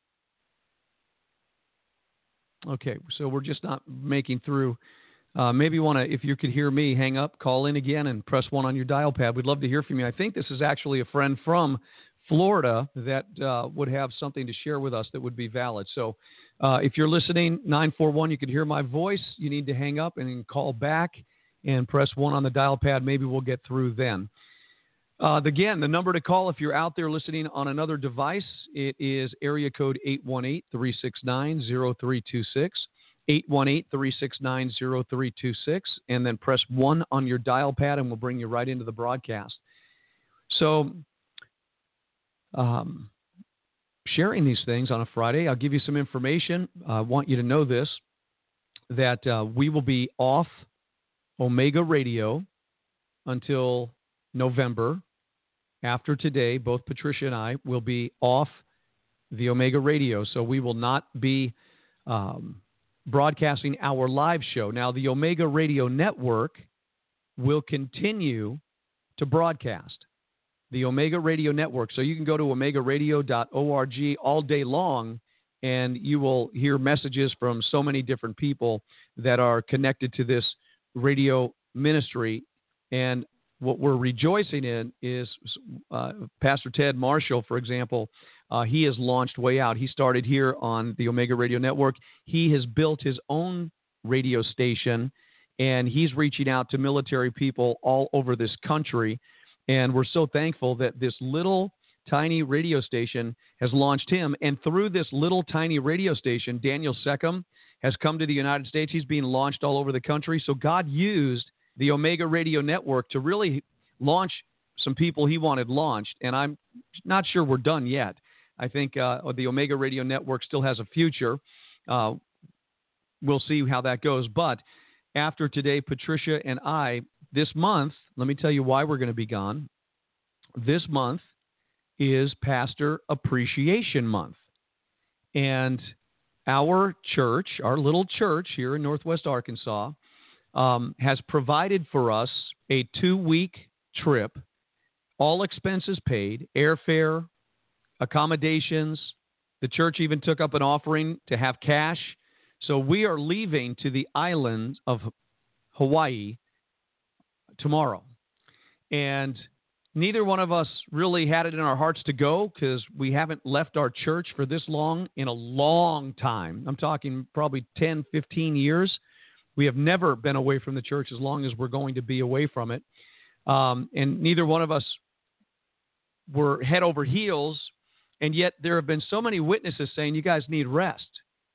Okay, so we're just not making through. Uh, maybe you want to, if you could hear me, hang up, call in again, and press one on your dial pad. We'd love to hear from you. I think this is actually a friend from Florida that uh, would have something to share with us that would be valid. So uh, if you're listening, nine four one, you can hear my voice. You need to hang up and call back and press one on the dial pad. Maybe we'll get through then. Uh, again, the number to call if you're out there listening on another device, it is area code eight one eight, three six nine, zero three two six, eight one eight, three six nine, zero three two six, and then press one on your dial pad, and we'll bring you right into the broadcast. So, um, sharing these things on a Friday, I'll give you some information. I want you to know this, that uh, we will be off Omega Radio until November. After today, both Patricia and I will be off the Omega Radio, so we will not be um, broadcasting our live show. Now, the Omega Radio Network will continue to broadcast. The Omega Radio Network. So you can go to omega radio dot org all day long, and you will hear messages from so many different people that are connected to this radio ministry. And what we're rejoicing in is uh, Pastor Ted Marshall, for example, uh, he has launched Way Out. He started here on the Omega Radio Network. He has built his own radio station, and he's reaching out to military people all over this country. And we're so thankful that this little tiny radio station has launched him. And through this little tiny radio station, Daniel Seckham has come to the United States. He's being launched all over the country. So God used the Omega Radio Network to really launch some people he wanted launched. And I'm not sure we're done yet. I think uh, the Omega Radio Network still has a future. Uh, we'll see how that goes. But after today, Patricia and I, this month, let me tell you why we're going to be gone. This month is Pastor Appreciation Month. And our church, our little church here in Northwest Arkansas, um, has provided for us a two-week trip, all expenses paid, airfare, accommodations. The church even took up an offering to have cash. So we are leaving to the island of Hawaii tomorrow. And neither one of us really had it in our hearts to go because we haven't left our church for this long in a long time. I'm talking probably ten, fifteen years. We have never been away from the church as long as we're going to be away from it. Um, and neither one of us were head over heels. And yet there have been so many witnesses saying, you guys need rest.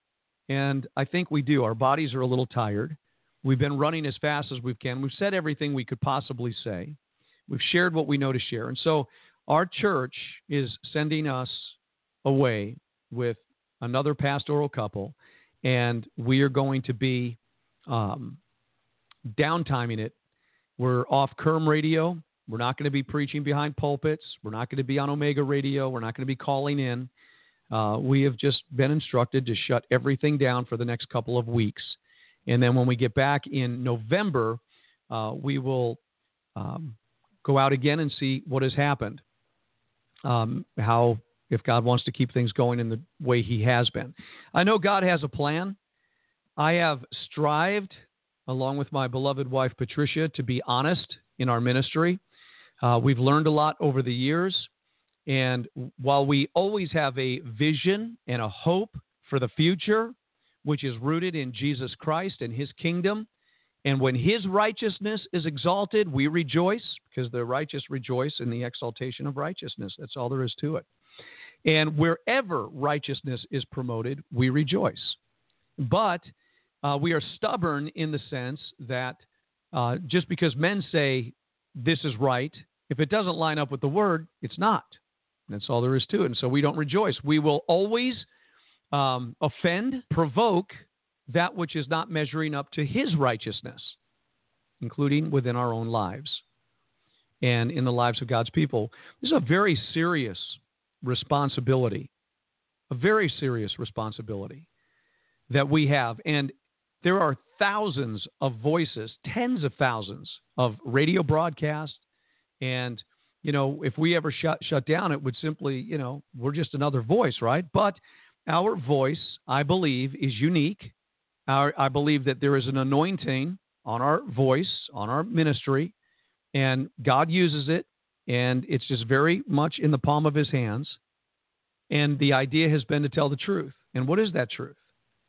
And I think we do. Our bodies are a little tired. We've been running as fast as we can. We've said everything we could possibly say. We've shared what we know to share. And so our church is sending us away with another pastoral couple, and we are going to be um, downtiming it. We're off Kerm Radio. We're not going to be preaching behind pulpits. We're not going to be on Omega Radio. We're not going to be calling in. Uh, we have just been instructed to shut everything down for the next couple of weeks. And then when we get back in November, uh, we will um, go out again and see what has happened, um, how, if God wants to keep things going in the way he has been. I know God has a plan. I have strived, along with my beloved wife, Patricia, to be honest in our ministry. Uh, we've learned a lot over the years. And while we always have a vision and a hope for the future, which is rooted in Jesus Christ and his kingdom, and when his righteousness is exalted, we rejoice, because the righteous rejoice in the exaltation of righteousness. That's all there is to it. And wherever righteousness is promoted, we rejoice. But uh, we are stubborn in the sense that uh, just because men say this is right, if it doesn't line up with the word, it's not. That's all there is to it. And so we don't rejoice. We will always um, offend, provoke that which is not measuring up to his righteousness, including within our own lives and in the lives of God's people. This is a very serious responsibility, a very serious responsibility that we have. And there are thousands of voices, tens of thousands of radio broadcasts. And, you know, if we ever shut, shut down, it would simply, you know, we're just another voice, right? But our voice, I believe, is unique. Our, I believe that there is an anointing on our voice, on our ministry, and God uses it, and it's just very much in the palm of his hands. And the idea has been to tell the truth. And what is that truth?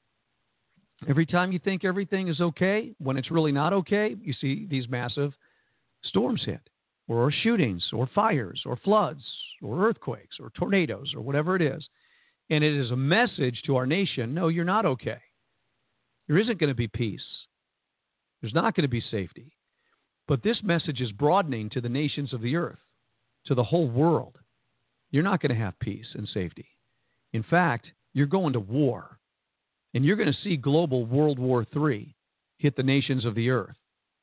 Every time you think everything is okay, when it's really not okay, you see these massive storms hit, or shootings, or fires, or floods, or earthquakes, or tornadoes, or whatever it is. And it is a message to our nation, no, you're not okay. There isn't going to be peace. There's not going to be safety. But this message is broadening to the nations of the earth, to the whole world. You're not going to have peace and safety. In fact, you're going to war. And you're going to see global World War Three hit the nations of the earth.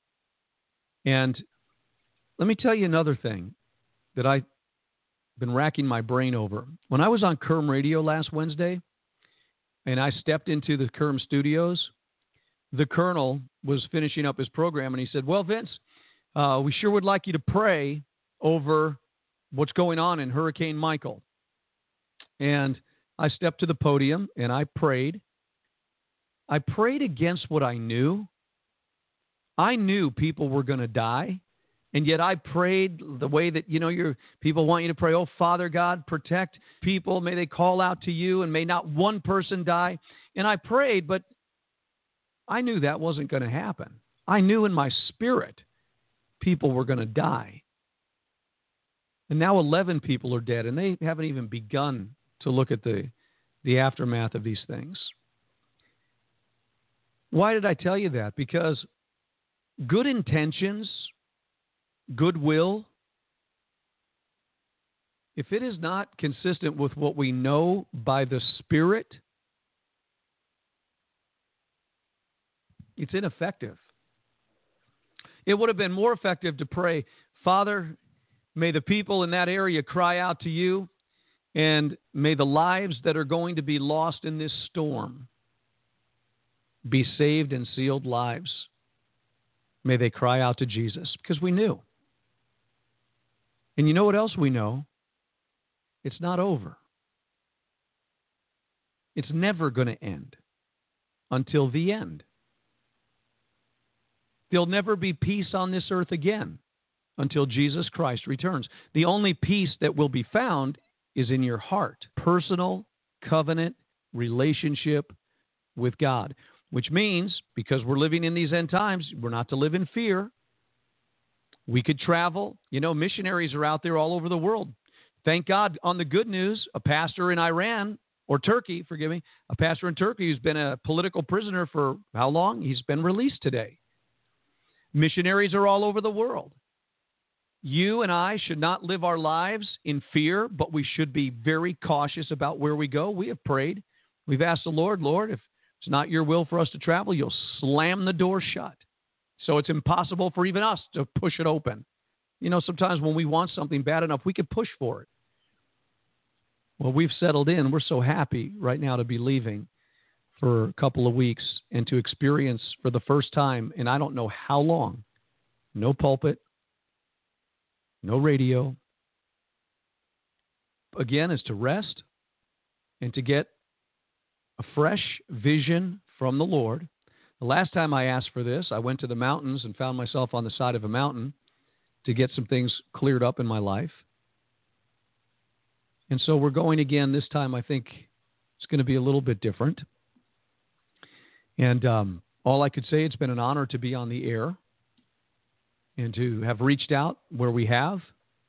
And let me tell you another thing that I've been racking my brain over. When I was on Kerm Radio last Wednesday, and I stepped into the Kerm studios, the colonel was finishing up his program, and he said, well, Vince, uh, we sure would like you to pray over what's going on in Hurricane Michael. And I stepped to the podium, and I prayed. I prayed against what I knew. I knew people were going to die, and yet I prayed the way that, you know, your people want you to pray, oh, Father God, protect people. May they call out to you, and may not one person die. And I prayed, but I knew that wasn't going to happen. I knew in my spirit people were going to die. And now eleven people are dead, and they haven't even begun to look at the, the aftermath of these things. Why did I tell you that? Because good intentions, goodwill, if it is not consistent with what we know by the Spirit, it's ineffective. It would have been more effective to pray, Father, may the people in that area cry out to you, and may the lives that are going to be lost in this storm be saved and sealed lives. May they cry out to Jesus, because we knew. And you know what else we know? It's not over. It's never going to end until the end. There'll never be peace on this earth again until Jesus Christ returns. The only peace that will be found is in your heart. Personal covenant relationship with God, which means because we're living in these end times, we're not to live in fear. We could travel. You know, missionaries are out there all over the world. Thank God on the good news, a pastor in Iran or Turkey, forgive me, a pastor in Turkey who's been a political prisoner for how long? He's been released today. Missionaries are all over the world. You and I should not live our lives in fear, but we should be very cautious about where we go. We have prayed. We've asked the Lord, Lord, if it's not your will for us to travel, you'll slam the door shut. So it's impossible for even us to push it open. You know, sometimes when we want something bad enough, we could push for it. Well, we've settled in. We're so happy right now to be leaving for a couple of weeks and to experience for the first time, and I don't know how long, no pulpit, no radio. Again, is to rest and to get a fresh vision from the Lord. The last time I asked for this, I went to the mountains and found myself on the side of a mountain to get some things cleared up in my life. And so we're going again. This time I think it's going to be a little bit different. And um, all I could say, it's been an honor to be on the air and to have reached out where we have.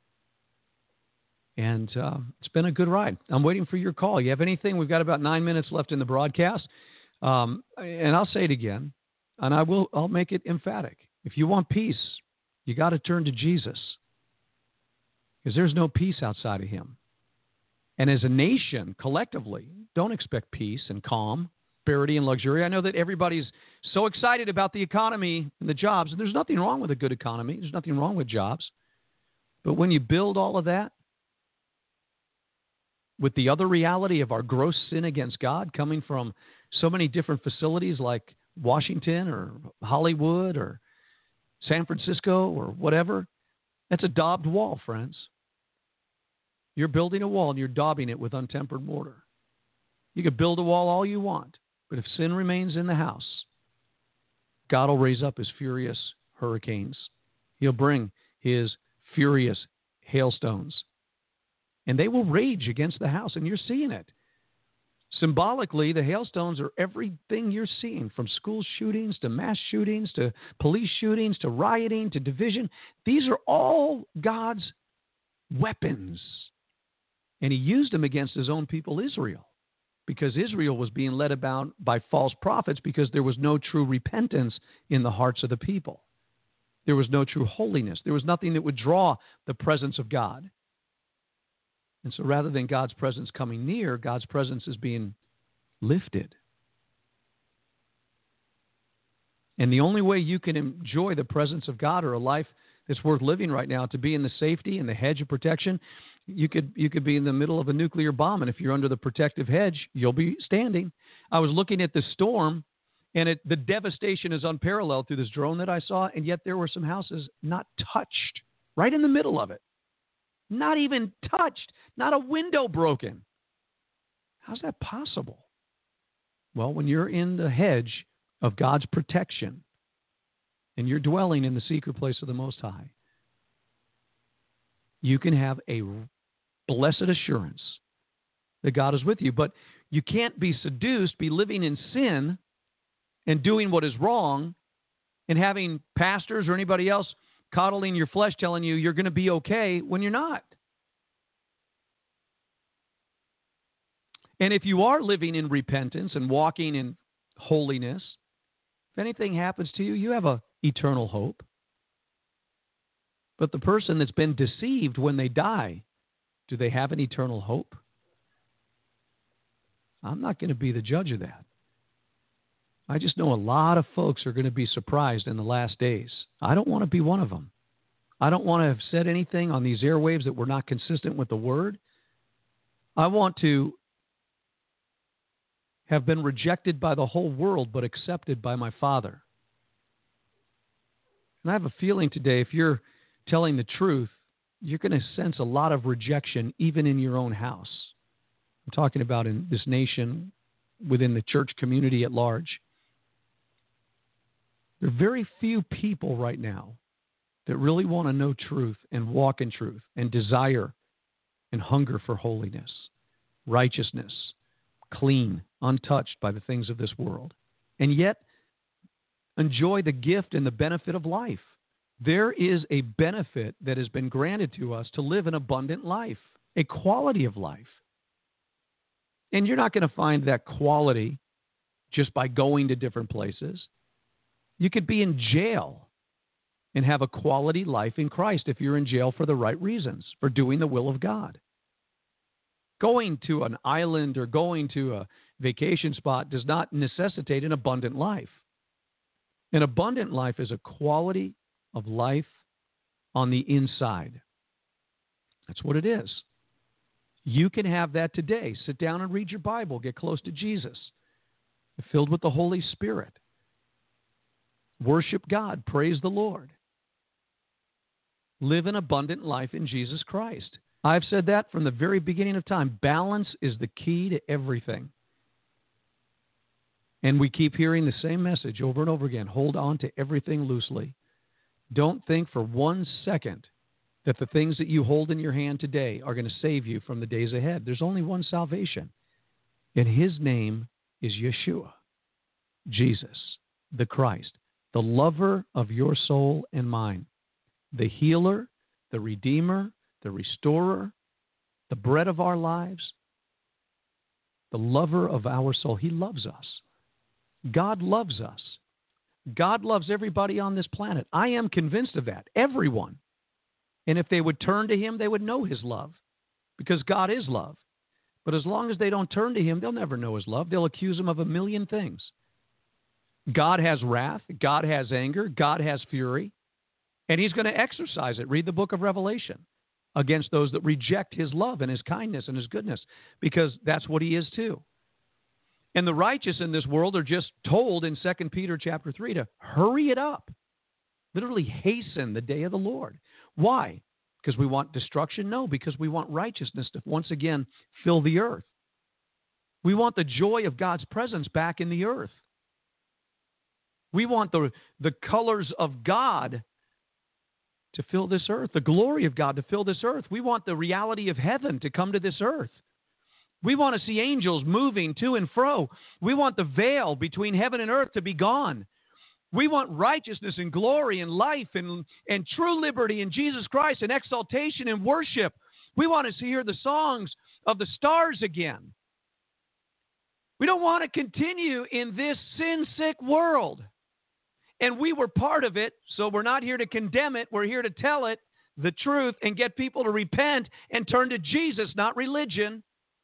And uh, it's been a good ride. I'm waiting for your call. You have anything? We've got about nine minutes left in the broadcast. Um, and I'll say it again, and I will, I'll make it emphatic. If you want peace, you got to turn to Jesus, because there's no peace outside of him. And as a nation, collectively, don't expect peace and calm, prosperity and luxury. I know that everybody's so excited about the economy and the jobs, and there's nothing wrong with a good economy. There's nothing wrong with jobs. But when you build all of that with the other reality of our gross sin against God coming from so many different facilities like Washington or Hollywood or San Francisco or whatever, that's a daubed wall, friends. You're building a wall and you're daubing it with untempered mortar. You can build a wall all you want, but if sin remains in the house, God will raise up his furious hurricanes. He'll bring his furious hailstones, and they will rage against the house, and you're seeing it. Symbolically, the hailstones are everything you're seeing, from school shootings to mass shootings to police shootings to rioting to division. These are all God's weapons. And he used them against his own people, Israel, because Israel was being led about by false prophets because there was no true repentance in the hearts of the people. There was no true holiness. There was nothing that would draw the presence of God. And so rather than God's presence coming near, God's presence is being lifted. And the only way you can enjoy the presence of God or a life that's worth living right now, to be in the safety and the hedge of protection, you could you could be in the middle of a nuclear bomb, and if you're under the protective hedge, you'll be standing. I was looking at the storm, and it, the devastation is unparalleled through this drone that I saw, and yet there were some houses not touched, right in the middle of it. Not even touched, not a window broken. How's that possible? Well, when you're in the hedge of God's protection and you're dwelling in the secret place of the Most High, you can have a blessed assurance that God is with you. But you can't be seduced, be living in sin and doing what is wrong and having pastors or anybody else coddling your flesh, telling you you're going to be okay when you're not. And if you are living in repentance and walking in holiness, if anything happens to you, you have an eternal hope. But the person that's been deceived when they die, do they have an eternal hope? I'm not going to be the judge of that. I just know a lot of folks are going to be surprised in the last days. I don't want to be one of them. I don't want to have said anything on these airwaves that were not consistent with the Word. I want to have been rejected by the whole world, but accepted by my Father. And I have a feeling today, if you're telling the truth, you're going to sense a lot of rejection, even in your own house. I'm talking about in this nation, within the church community at large. There are very few people right now that really want to know truth and walk in truth and desire and hunger for holiness, righteousness, clean, untouched by the things of this world, and yet enjoy the gift and the benefit of life. There is a benefit that has been granted to us to live an abundant life, a quality of life. And you're not going to find that quality just by going to different places. You could be in jail and have a quality life in Christ if you're in jail for the right reasons, for doing the will of God. Going to an island or going to a vacation spot does not necessitate an abundant life. An abundant life is a quality of life on the inside. That's what it is. You can have that today. Sit down and read your Bible. Get close to Jesus. Filled with the Holy Spirit. Worship God. Praise the Lord. Live an abundant life in Jesus Christ. I've said that from the very beginning of time. Balance is the key to everything. And we keep hearing the same message over and over again. Hold on to everything loosely. Don't think for one second that the things that you hold in your hand today are going to save you from the days ahead. There's only one salvation, and his name is Yeshua, Jesus, the Christ, the lover of your soul and mine, the healer, the redeemer, the restorer, the bread of our lives, the lover of our soul. He loves us. God loves us. God loves everybody on this planet. I am convinced of that. Everyone. And if they would turn to him, they would know his love, because God is love. But as long as they don't turn to him, they'll never know his love. They'll accuse him of a million things. God has wrath. God has anger. God has fury. And he's going to exercise it. Read the book of Revelation against those that reject his love and his kindness and his goodness, because that's what he is too. And the righteous in this world are just told in Second Peter chapter three to hurry it up. Literally hasten the day of the Lord. Why? Because we want destruction? No, because we want righteousness to once again fill the earth. We want the joy of God's presence back in the earth. We want the, the colors of God to fill this earth, the glory of God to fill this earth. We want the reality of heaven to come to this earth. We want to see angels moving to and fro. We want the veil between heaven and earth to be gone. We want righteousness and glory and life and, and true liberty in Jesus Christ and exaltation and worship. We want to hear the songs of the stars again. We don't want to continue in this sin-sick world. And we were part of it, so we're not here to condemn it. We're here to tell it the truth and get people to repent and turn to Jesus, not religion.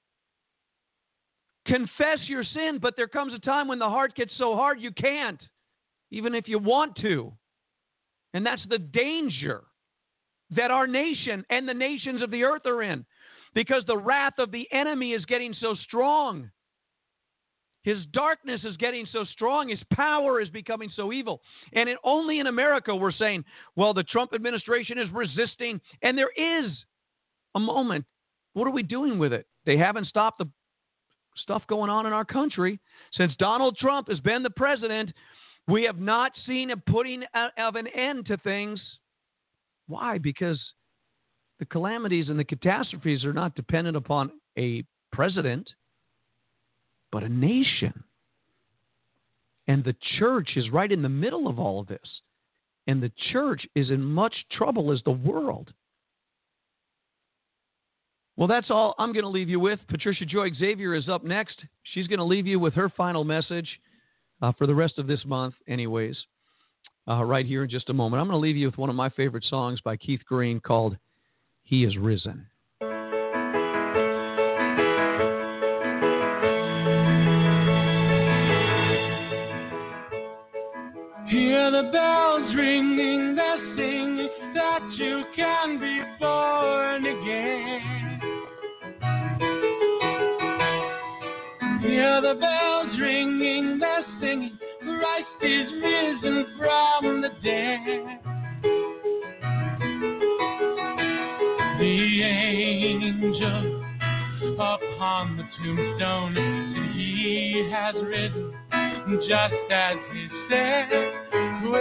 Confess your sin, but there comes a time when the heart gets so hard you can't, even if you want to. And that's the danger that our nation and the nations of the earth are in, because the wrath of the enemy is getting so strong. His darkness is getting so strong. His power is becoming so evil. And it, only in America we're saying, well, the Trump administration is resisting. And there is a moment. What are we doing with it? They haven't stopped the stuff going on in our country. Since Donald Trump has been the president, we have not seen a putting of an end to things. Why? Because the calamities and the catastrophes are not dependent upon a president, but a nation. And the church is right in the middle of all of this. And the church is in much trouble as the world. Well, that's all I'm going to leave you with. Patricia Joy Xavier is up next. She's going to leave you with her final message uh, for the rest of this month anyways, uh, right here in just a moment. I'm going to leave you with one of my favorite songs by Keith Green called He Is Risen. Hear the bells ringing, they're singing that you can be born again. Hear the bells ringing, they're singing, Christ is risen from the dead. The angel upon the tombstone said he has risen, just as he said.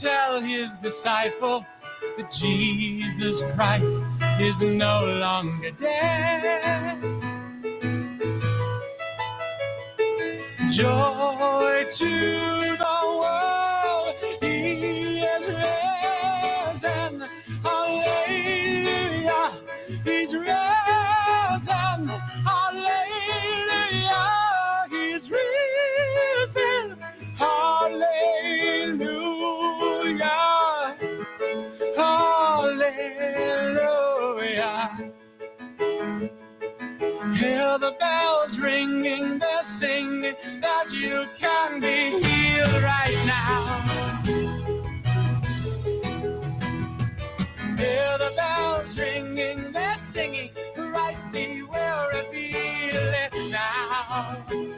tell his disciples that Jesus Christ is no longer dead. Joy to the world, he is risen. Hallelujah, he's risen. Hallelujah, he's risen. Hallelujah, hallelujah. Hear the bells ringing, they're singing that you can be healed right now. Hear the bells ringing, they're singing, right thee will reveal it now.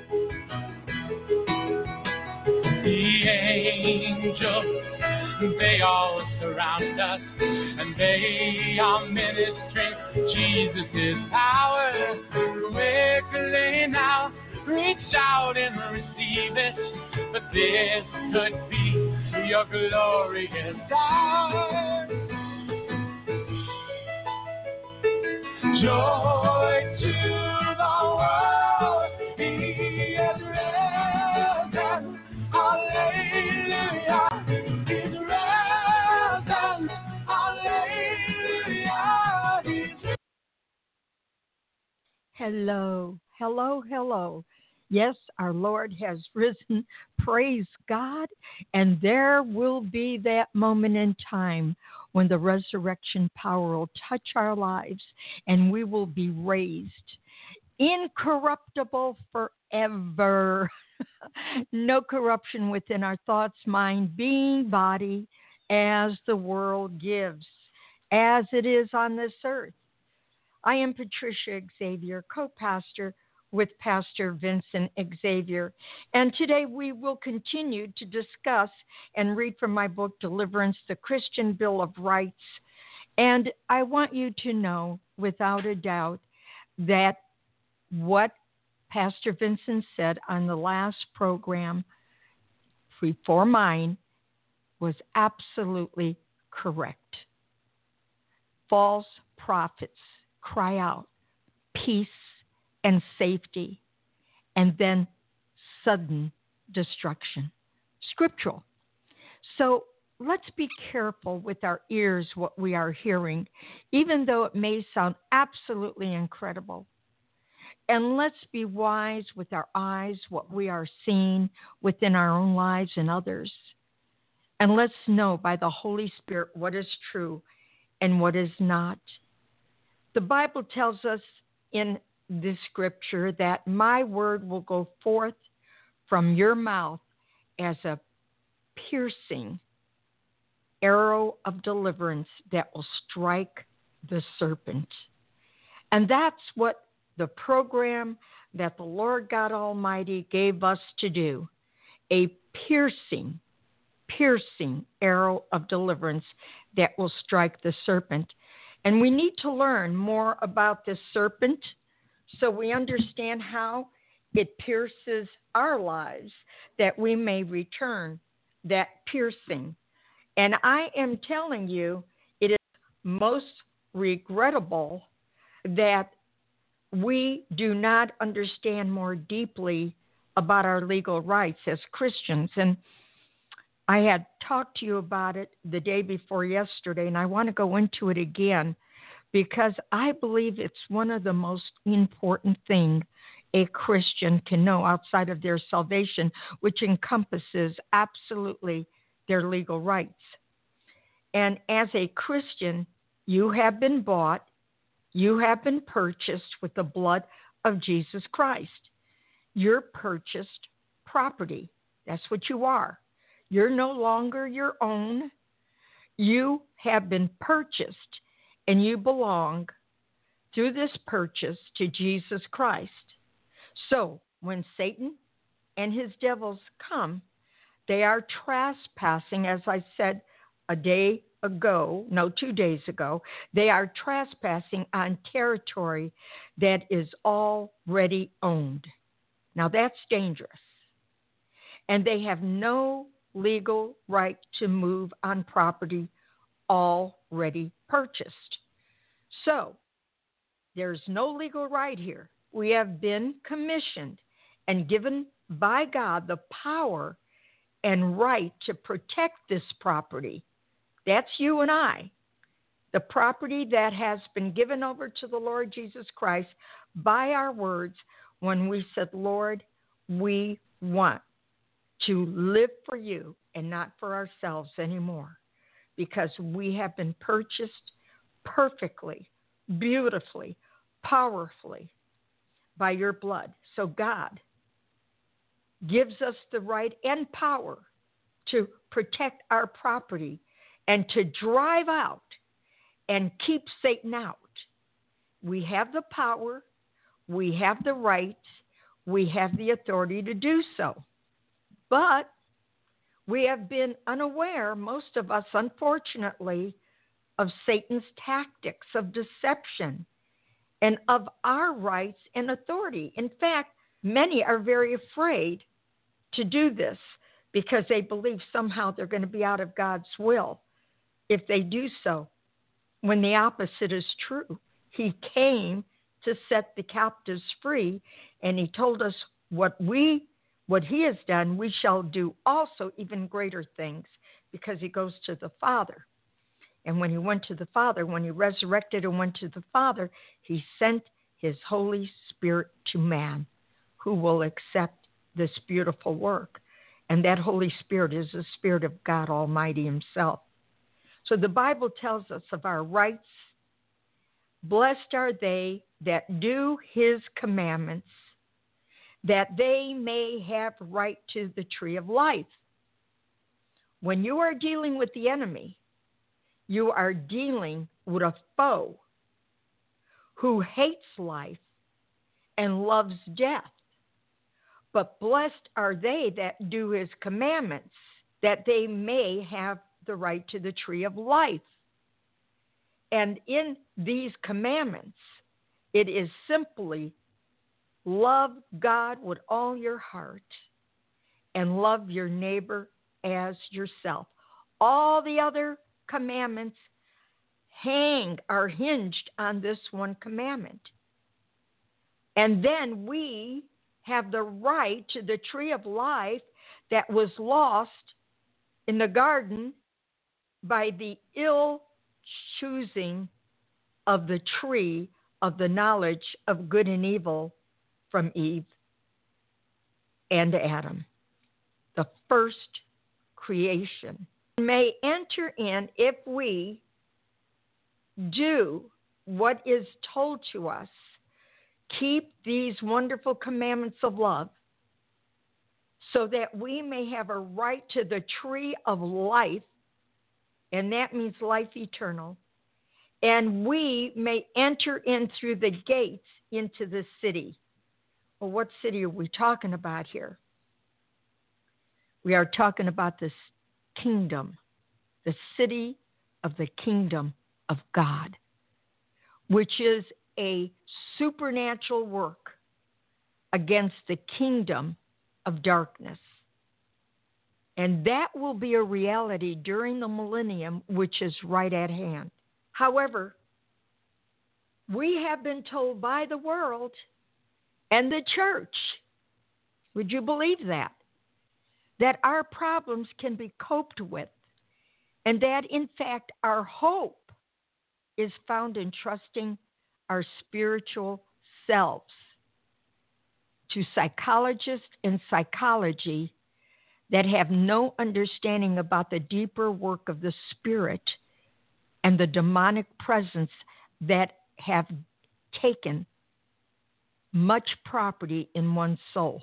The angels, they all surround us, and they are ministering Jesus' power. Quickly now, reach out and receive it, but this could be your glorious hour. Joy to the world, he is risen. Hallelujah, he's risen. Hallelujah, he's risen. Hello, hello, hello. Yes, our Lord has risen. Praise God. And there will be that moment in time when the resurrection power will touch our lives and we will be raised incorruptible forever. No corruption within our thoughts, mind, being, body, as the world gives, as it is on this earth. I am Patricia Xavier, co-pastor with Pastor Vincent Xavier. And today we will continue to discuss and read from my book, Deliverance, the Christian Bill of Rights. And I want you to know, without a doubt, that what Pastor Vincent said on the last program before mine was absolutely correct. False prophets cry out peace and safety, and then sudden destruction. Scriptural. So let's be careful with our ears what we are hearing, even though it may sound absolutely incredible. And let's be wise with our eyes what we are seeing within our own lives and others. And let's know by the Holy Spirit what is true and what is not. The Bible tells us in this scripture that my word will go forth from your mouth as a piercing arrow of deliverance that will strike the serpent. And that's what the program that the Lord God Almighty gave us to do, a piercing, piercing arrow of deliverance that will strike the serpent. And we need to learn more about this serpent so we understand how it pierces our lives, that we may return that piercing. And I am telling you, it is most regrettable that we do not understand more deeply about our legal rights as Christians. And I had talked to you about it the day before yesterday, and I want to go into it again because I believe it's one of the most important things a Christian can know outside of their salvation, which encompasses absolutely their legal rights. And as a Christian, you have been bought, you have been purchased with the blood of Jesus Christ. You're purchased property. That's what you are. You're no longer your own. You have been purchased, and you belong through this purchase to Jesus Christ. So when Satan and his devils come, they are trespassing, as I said a day ago, no, two days ago, they are trespassing on territory that is already owned. Now that's dangerous. And they have no legal right to move on property already purchased. So, there's no legal right here. We have been commissioned and given by God the power and right to protect this property. That's you and I. The property that has been given over to the Lord Jesus Christ by our words when we said, Lord, we want to live for you and not for ourselves anymore, because we have been purchased perfectly, beautifully, powerfully by your blood. So God gives us the right and power to protect our property and to drive out and keep Satan out. We have the power, we have the right, we have the authority to do so. But we have been unaware, most of us, unfortunately, of Satan's tactics of deception and of our rights and authority. In fact, many are very afraid to do this because they believe somehow they're going to be out of God's will if they do so, when the opposite is true. He came to set the captives free, and he told us what we, what he has done, we shall do also even greater things, because he goes to the Father. And when he went to the Father, when he resurrected and went to the Father, he sent his Holy Spirit to man, who will accept this beautiful work. And that Holy Spirit is the Spirit of God Almighty himself. So the Bible tells us of our rights. Blessed are they that do his commandments, that they may have right to the tree of life. When you are dealing with the enemy, you are dealing with a foe who hates life and loves death. But blessed are they that do his commandments, that they may have the right to the tree of life. And in these commandments, it is simply love God with all your heart and love your neighbor as yourself. All the other commandments hang, are hinged on this one commandment. And then we have the right to the tree of life that was lost in the garden by the ill choosing of the tree of the knowledge of good and evil from Eve and Adam, the first creation. May enter in if we do what is told to us, keep these wonderful commandments of love, so that we may have a right to the tree of life, and that means life eternal, and we may enter in through the gates into the city. Well, what city are we talking about here? We are talking about this kingdom, the city of the kingdom of God, which is a supernatural work against the kingdom of darkness. And that will be a reality during the millennium, which is right at hand. However, we have been told by the world and the church, would you believe that? That our problems can be coped with, and that, in fact, our hope is found in trusting our spiritual selves to psychologists and psychology that have no understanding about the deeper work of the spirit and the demonic presence that have taken much property in one's soul.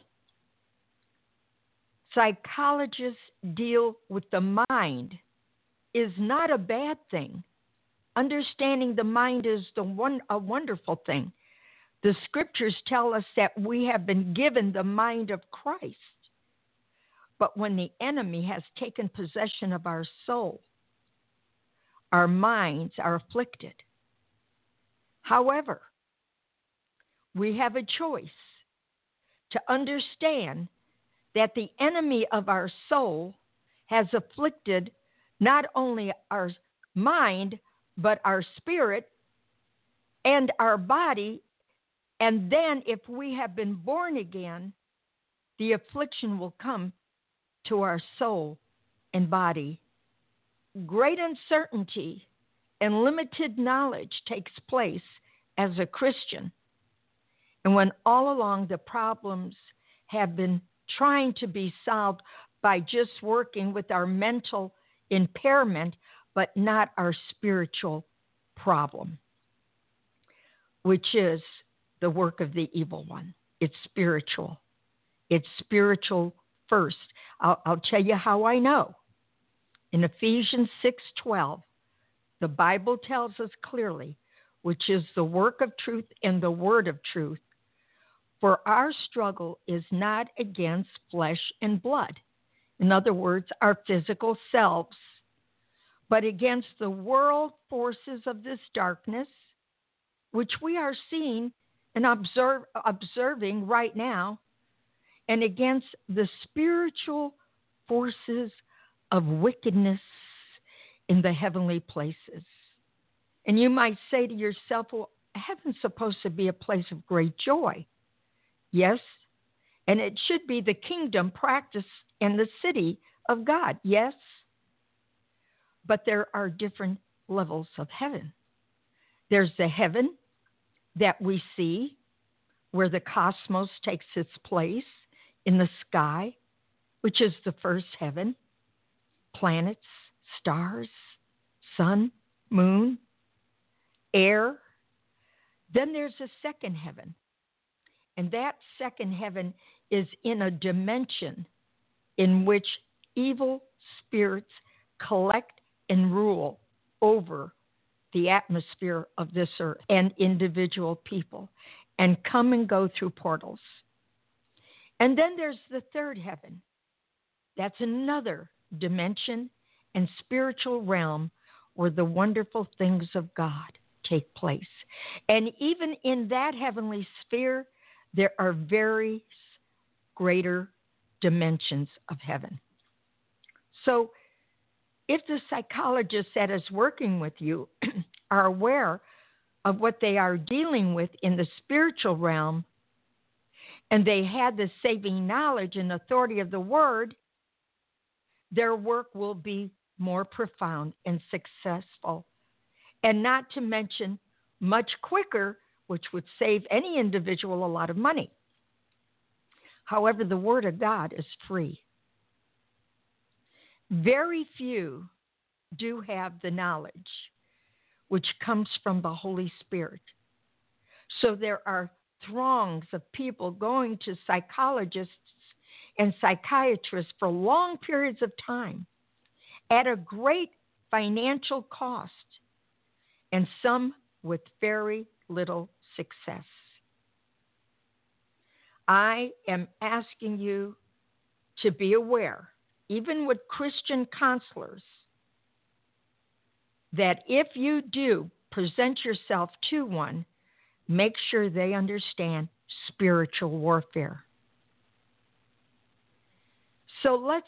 Psychologists deal with the mind is not a bad thing. Understanding the mind is the one, a wonderful thing. The scriptures tell us that we have been given the mind of Christ. But when the enemy has taken possession of our soul, our minds are afflicted. However, we have a choice to understand that the enemy of our soul has afflicted not only our mind, but our spirit and our body. And then if we have been born again, the affliction will come to our soul and body. Great uncertainty and limited knowledge takes place as a Christian. And when all along the problems have been trying to be solved by just working with our mental impairment, but not our spiritual problem, which is the work of the evil one. It's spiritual. It's spiritual first. I'll, I'll tell you how I know. In Ephesians six twelve, the Bible tells us clearly, which is the work of truth and the word of truth, for our struggle is not against flesh and blood. In other words, our physical selves, but against the world forces of this darkness, which we are seeing and observe, observing right now, and against the spiritual forces of wickedness in the heavenly places. And you might say to yourself, well, heaven's supposed to be a place of great joy. Yes, and it should be the kingdom practiced in the city of God. Yes, but there are different levels of heaven. There's the heaven that we see, where the cosmos takes its place in the sky, which is the first heaven. Planets, stars, sun, moon, air. Then there's a second heaven. And that second heaven is in a dimension in which evil spirits collect and rule over the atmosphere of this earth and individual people and come and go through portals. And then there's the third heaven. That's another dimension and spiritual realm where the wonderful things of God take place. And even in that heavenly sphere, there are various greater dimensions of heaven. So if the psychologist that is working with you are aware of what they are dealing with in the spiritual realm, and they had the saving knowledge and authority of the word, their work will be more profound and successful, and not to mention much quicker, which would save any individual a lot of money. However, the Word of God is free. Very few do have the knowledge which comes from the Holy Spirit. So there are throngs of people going to psychologists and psychiatrists for long periods of time at a great financial cost, and some with very little success. I am asking you to be aware, even with Christian counselors, that if you do present yourself to one, make sure they understand spiritual warfare. So let's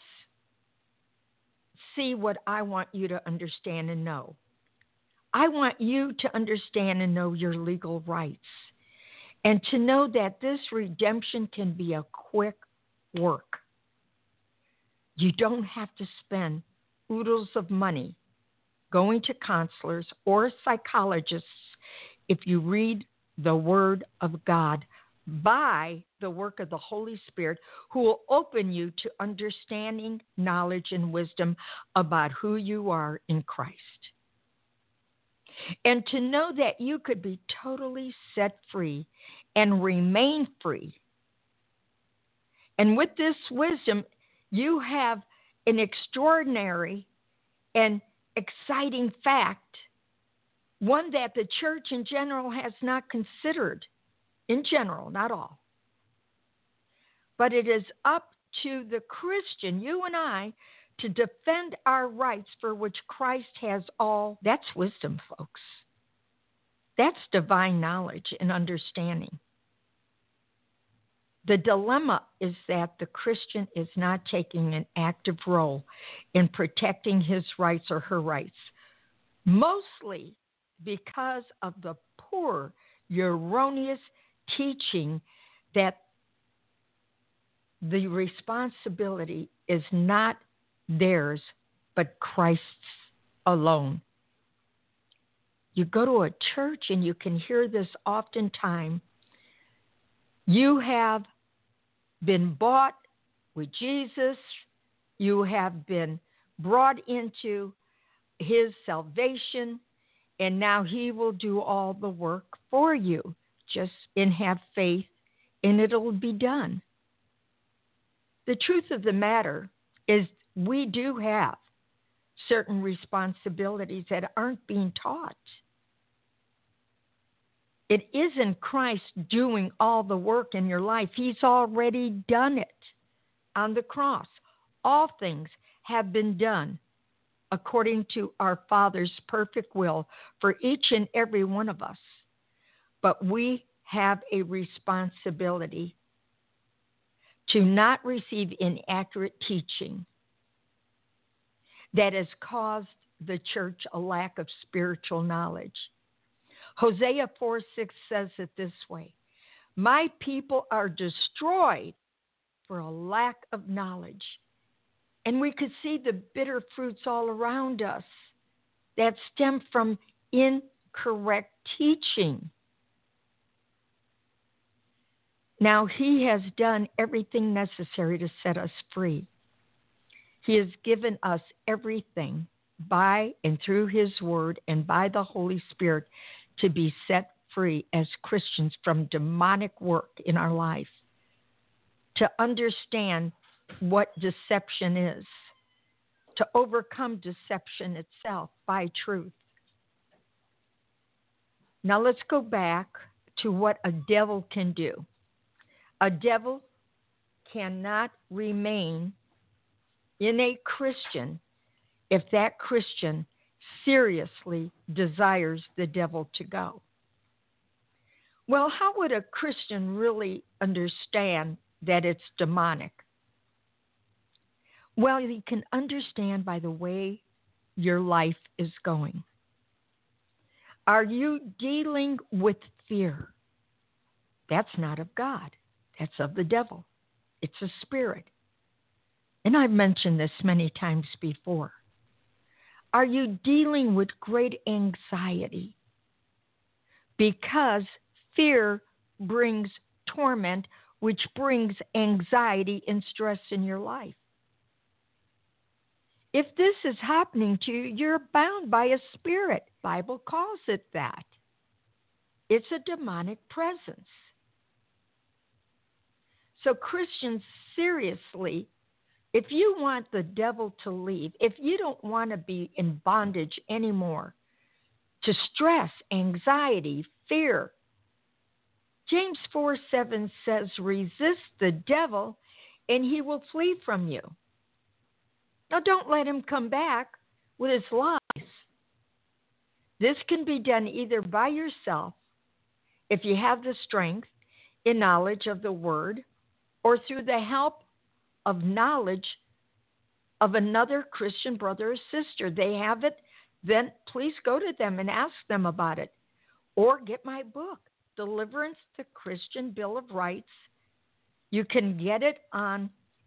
see what I want you to understand and know. I want you to understand and know your legal rights, and to know that this redemption can be a quick work. You don't have to spend oodles of money going to counselors or psychologists if you read the Word of God by the work of the Holy Spirit, who will open you to understanding, knowledge, and wisdom about who you are in Christ. And to know that you could be totally set free and remain free. And with this wisdom, you have an extraordinary and exciting fact, one that the church in general has not considered. In general, not all. But it is up to the Christian, you and I, to defend our rights for which Christ has all. That's wisdom, folks. That's divine knowledge and understanding. The dilemma is that the Christian is not taking an active role in protecting his rights or her rights, mostly because of the poor, erroneous teaching that the responsibility is not theirs, but Christ's alone. You go to a church and you can hear this oftentimes. You have been bought with Jesus. You have been brought into his salvation, and now he will do all the work for you. Just and have faith, and it'll be done. The truth of the matter is we do have certain responsibilities that aren't being taught. It isn't Christ doing all the work in your life. He's already done it on the cross. All things have been done according to our Father's perfect will for each and every one of us. But we have a responsibility to not receive inaccurate teaching that has caused the church a lack of spiritual knowledge. Hosea four six says it this way: my people are destroyed for a lack of knowledge. And we could see the bitter fruits all around us that stem from incorrect teaching. Now, he has done everything necessary to set us free. He has given us everything by and through his word and by the Holy Spirit to be set free as Christians from demonic work in our life, to understand what deception is, to overcome deception itself by truth. Now let's go back to what a devil can do. A devil cannot remain in a Christian if that Christian seriously desires the devil to go. Well, how would a Christian really understand that it's demonic? Well, you can understand by the way your life is going. Are you dealing with fear? That's not of God. That's of the devil. It's a spirit. And I've mentioned this many times before. Are you dealing with great anxiety? Because fear brings torment, which brings anxiety and stress in your life. If this is happening to you, you're bound by a spirit. The Bible calls it that. It's a demonic presence. So Christians, seriously, if you want the devil to leave, if you don't want to be in bondage anymore to stress, anxiety, fear, James four seven says, resist the devil and he will flee from you. Now, don't let him come back with his lies. This can be done either by yourself, if you have the strength and knowledge of the word, or through the help of knowledge of another Christian brother or sister. They have it, then please go to them and ask them about it. Or get my book, Deliverance, the Christian Bill of Rights. You can get it on,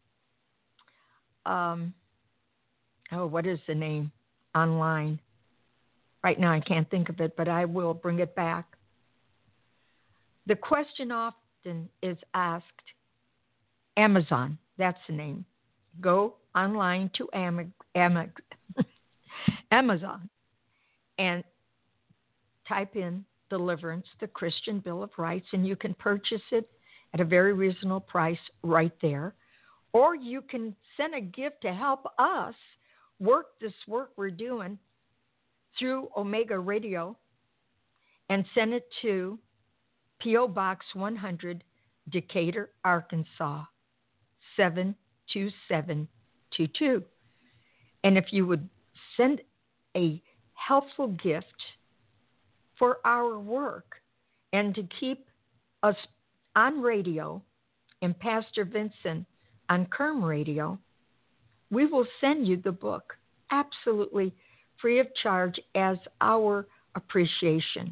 um, oh, what is the name? Online. Right now I can't think of it, but I will bring it back. The question often is asked, Amazon, that's the name. Go online to Am- Am- Amazon and type in Deliverance, the Christian Bill of Rights, and you can purchase it at a very reasonable price right there. Or you can send a gift to help us work this work we're doing through Omega Radio and send it to P O Box one hundred, Decatur, Arkansas, seven two seven two two. And if you would send a helpful gift for our work and to keep us on radio and Pastor Vincent on Kerm Radio, we will send you the book absolutely free of charge as our appreciation.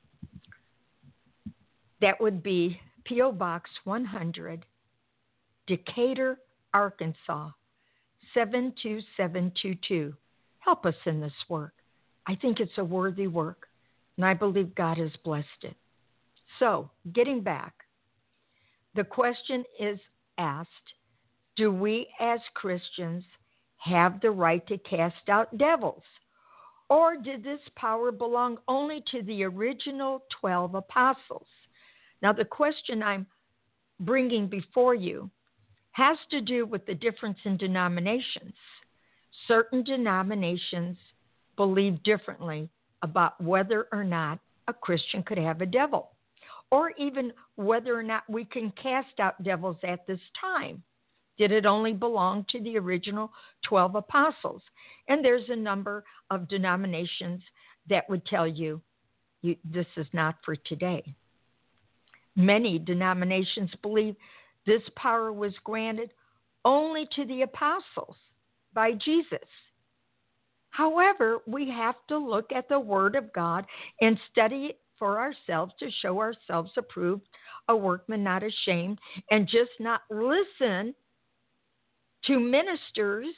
That would be P O. Box one hundred, Decatur, Arkansas, seven two seven two two. Help us in this work. I think it's a worthy work, and I believe God has blessed it. So, getting back, the question is asked, do we as Christians have the right to cast out devils? Or did this power belong only to the original twelve apostles? Now, the question I'm bringing before you has to do with the difference in denominations. Certain denominations believe differently about whether or not a Christian could have a devil, or even whether or not we can cast out devils at this time. Did it only belong to the original twelve apostles? And there's a number of denominations that would tell you, you this is not for today. Many denominations believe this power was granted only to the apostles by Jesus. However, we have to look at the Word of God and study it for ourselves to show ourselves approved, a workman not ashamed, and just not listen to ministers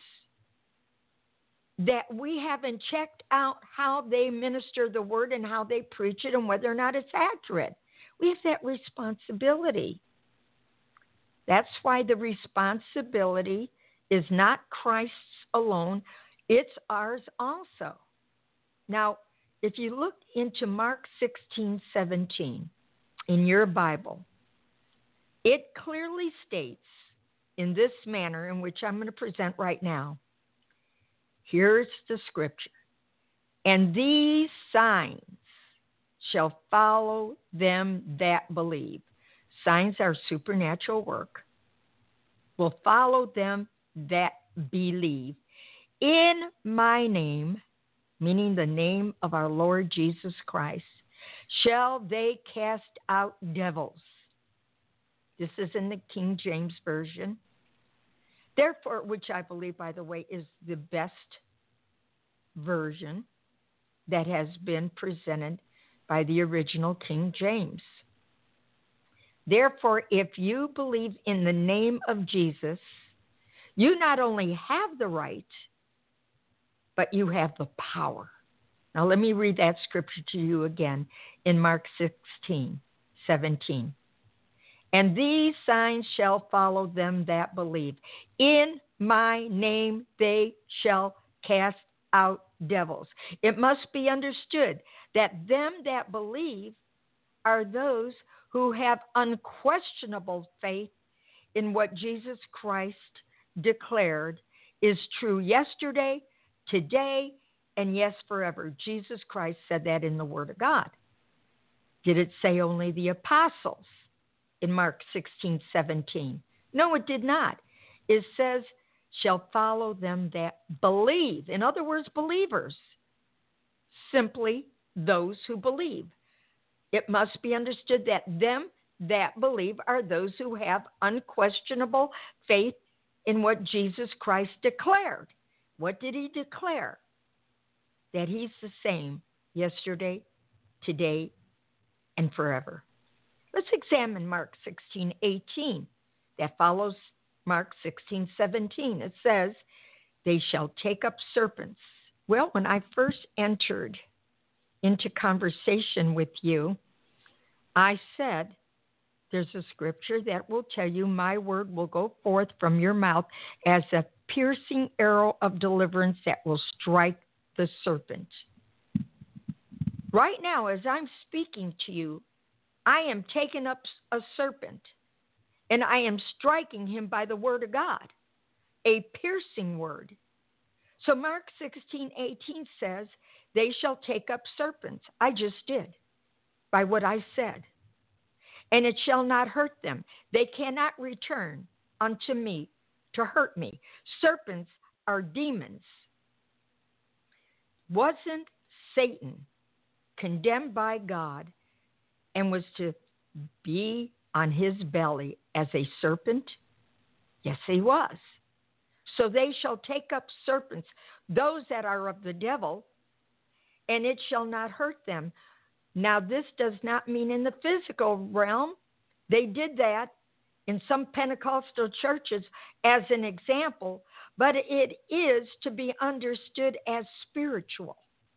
that we haven't checked out how they minister the Word and how they preach it and whether or not it's accurate. We have that responsibility. That's why the responsibility is not Christ's alone, it's ours also. Now, if you look into Mark sixteen seventeen in your Bible, it clearly states in this manner in which I'm going to present right now. Here's the scripture. And these signs shall follow them that believe. Signs are supernatural work. Will follow them that believe. In my name, meaning the name of our Lord Jesus Christ, shall they cast out devils. This is in the King James Version. Therefore, which I believe, by the way, is the best version that has been presented by the original King James. Therefore, if you believe in the name of Jesus, you not only have the right, but you have the power. Now, let me read that scripture to you again in Mark sixteen seventeen. And these signs shall follow them that believe. In my name they shall cast out devils. It must be understood that them that believe are those who have unquestionable faith in what Jesus Christ declared is true yesterday, today, and yes, forever. Jesus Christ said that in the Word of God. Did it say only the apostles in Mark sixteen seventeen? No, it did not. It says, shall follow them that believe. In other words, believers. Simply those who believe. It must be understood that them that believe are those who have unquestionable faith in what Jesus Christ declared. What did he declare? That he's the same yesterday, today, and forever. Let's examine Mark sixteen eighteen. That follows Mark sixteen seventeen. It says, they shall take up serpents. Well, when I first entered into conversation with you, I said, there's a scripture that will tell you my word will go forth from your mouth as a piercing arrow of deliverance that will strike the serpent. Right now, as I'm speaking to you, I am taking up a serpent and I am striking him by the word of God, a piercing word. So Mark sixteen eighteen says, they shall take up serpents. I just did by what I said. And it shall not hurt them. They cannot return unto me to hurt me. Serpents are demons. Wasn't Satan condemned by God and was to be on his belly as a serpent? Yes, he was. So they shall take up serpents, those that are of the devil, and it shall not hurt them. Now, this does not mean in the physical realm. They did that in some Pentecostal churches as an example, but it is to be understood as spiritual.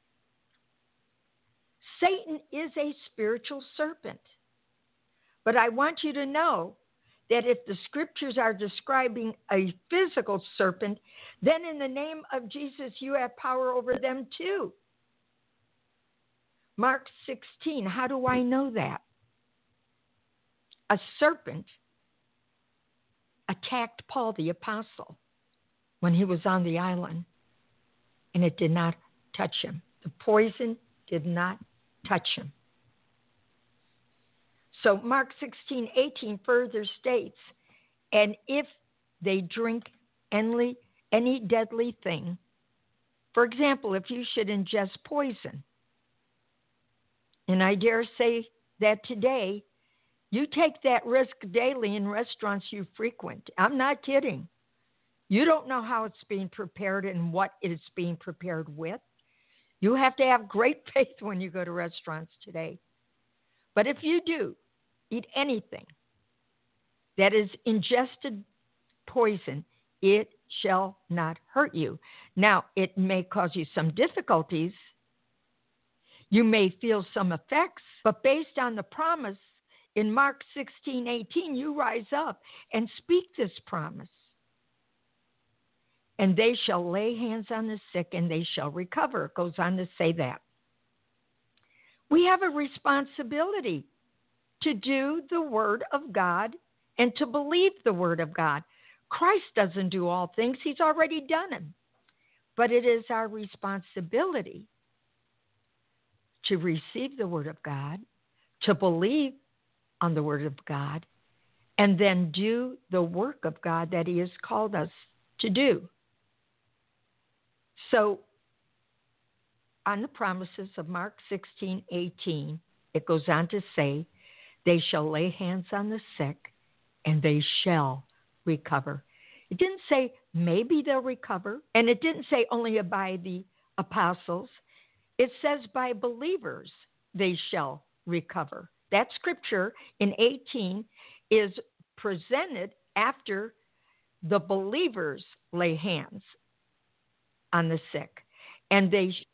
Satan is a spiritual serpent. But I want you to know that if the scriptures are describing a physical serpent, then in the name of Jesus, you have power over them too. Mark sixteen, how do I know that? A serpent attacked Paul the apostle when he was on the island, and it did not touch him. The poison did not touch him. So Mark sixteen eighteen further states, and if they drink any, any deadly thing, for example, if you should ingest poison, and I dare say that today, you take that risk daily in restaurants you frequent. I'm not kidding. You don't know how it's being prepared and what it's being prepared with. You have to have great faith when you go to restaurants today. But if you do eat anything that is ingested poison, it shall not hurt you. Now, it may cause you some difficulties. You may feel some effects, but based on the promise in Mark sixteen eighteen, you rise up and speak this promise. And they shall lay hands on the sick and they shall recover. It goes on to say that. We have a responsibility to do the word of God and to believe the word of God. Christ doesn't do all things. He's already done them. But it is our responsibility to receive the word of God, to believe on the word of God, and then do the work of God that he has called us to do. So, on the promises of Mark sixteen eighteen, it goes on to say, they shall lay hands on the sick and they shall recover. It didn't say maybe they'll recover, and it didn't say only by the apostles. It says by believers they shall recover. That scripture in eighteen is presented after the believers lay hands on the sick. And they sh-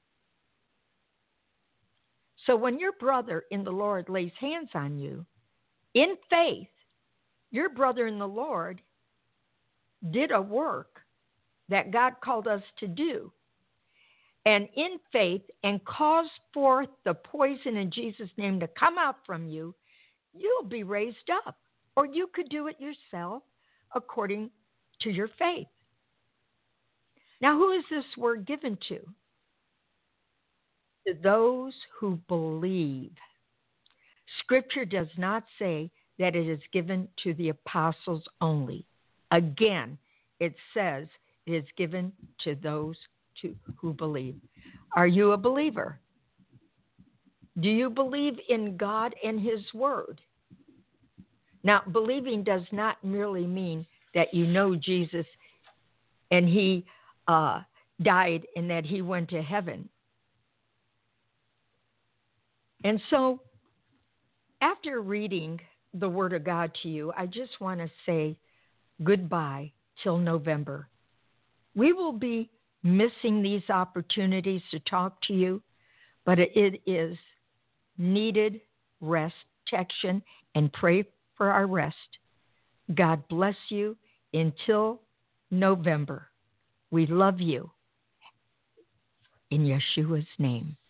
So when your brother in the Lord lays hands on you, in faith, your brother in the Lord did a work that God called us to do. And in faith, and cause forth the poison in Jesus' name to come out from you, you'll be raised up. Or you could do it yourself according to your faith. Now, who is this word given to? To those who believe. Scripture does not say that it is given to the apostles only. Again, it says it is given to those to, who believe. Are you a believer? Do you believe in God and his word? Now, believing does not merely mean that you know Jesus and he uh, died and that he went to heaven. And so, after reading the Word of God to you, I just want to say goodbye till November. We will be missing these opportunities to talk to you, but it is needed rest, protection, and pray for our rest. God bless you until November. We love you. In Yeshua's name.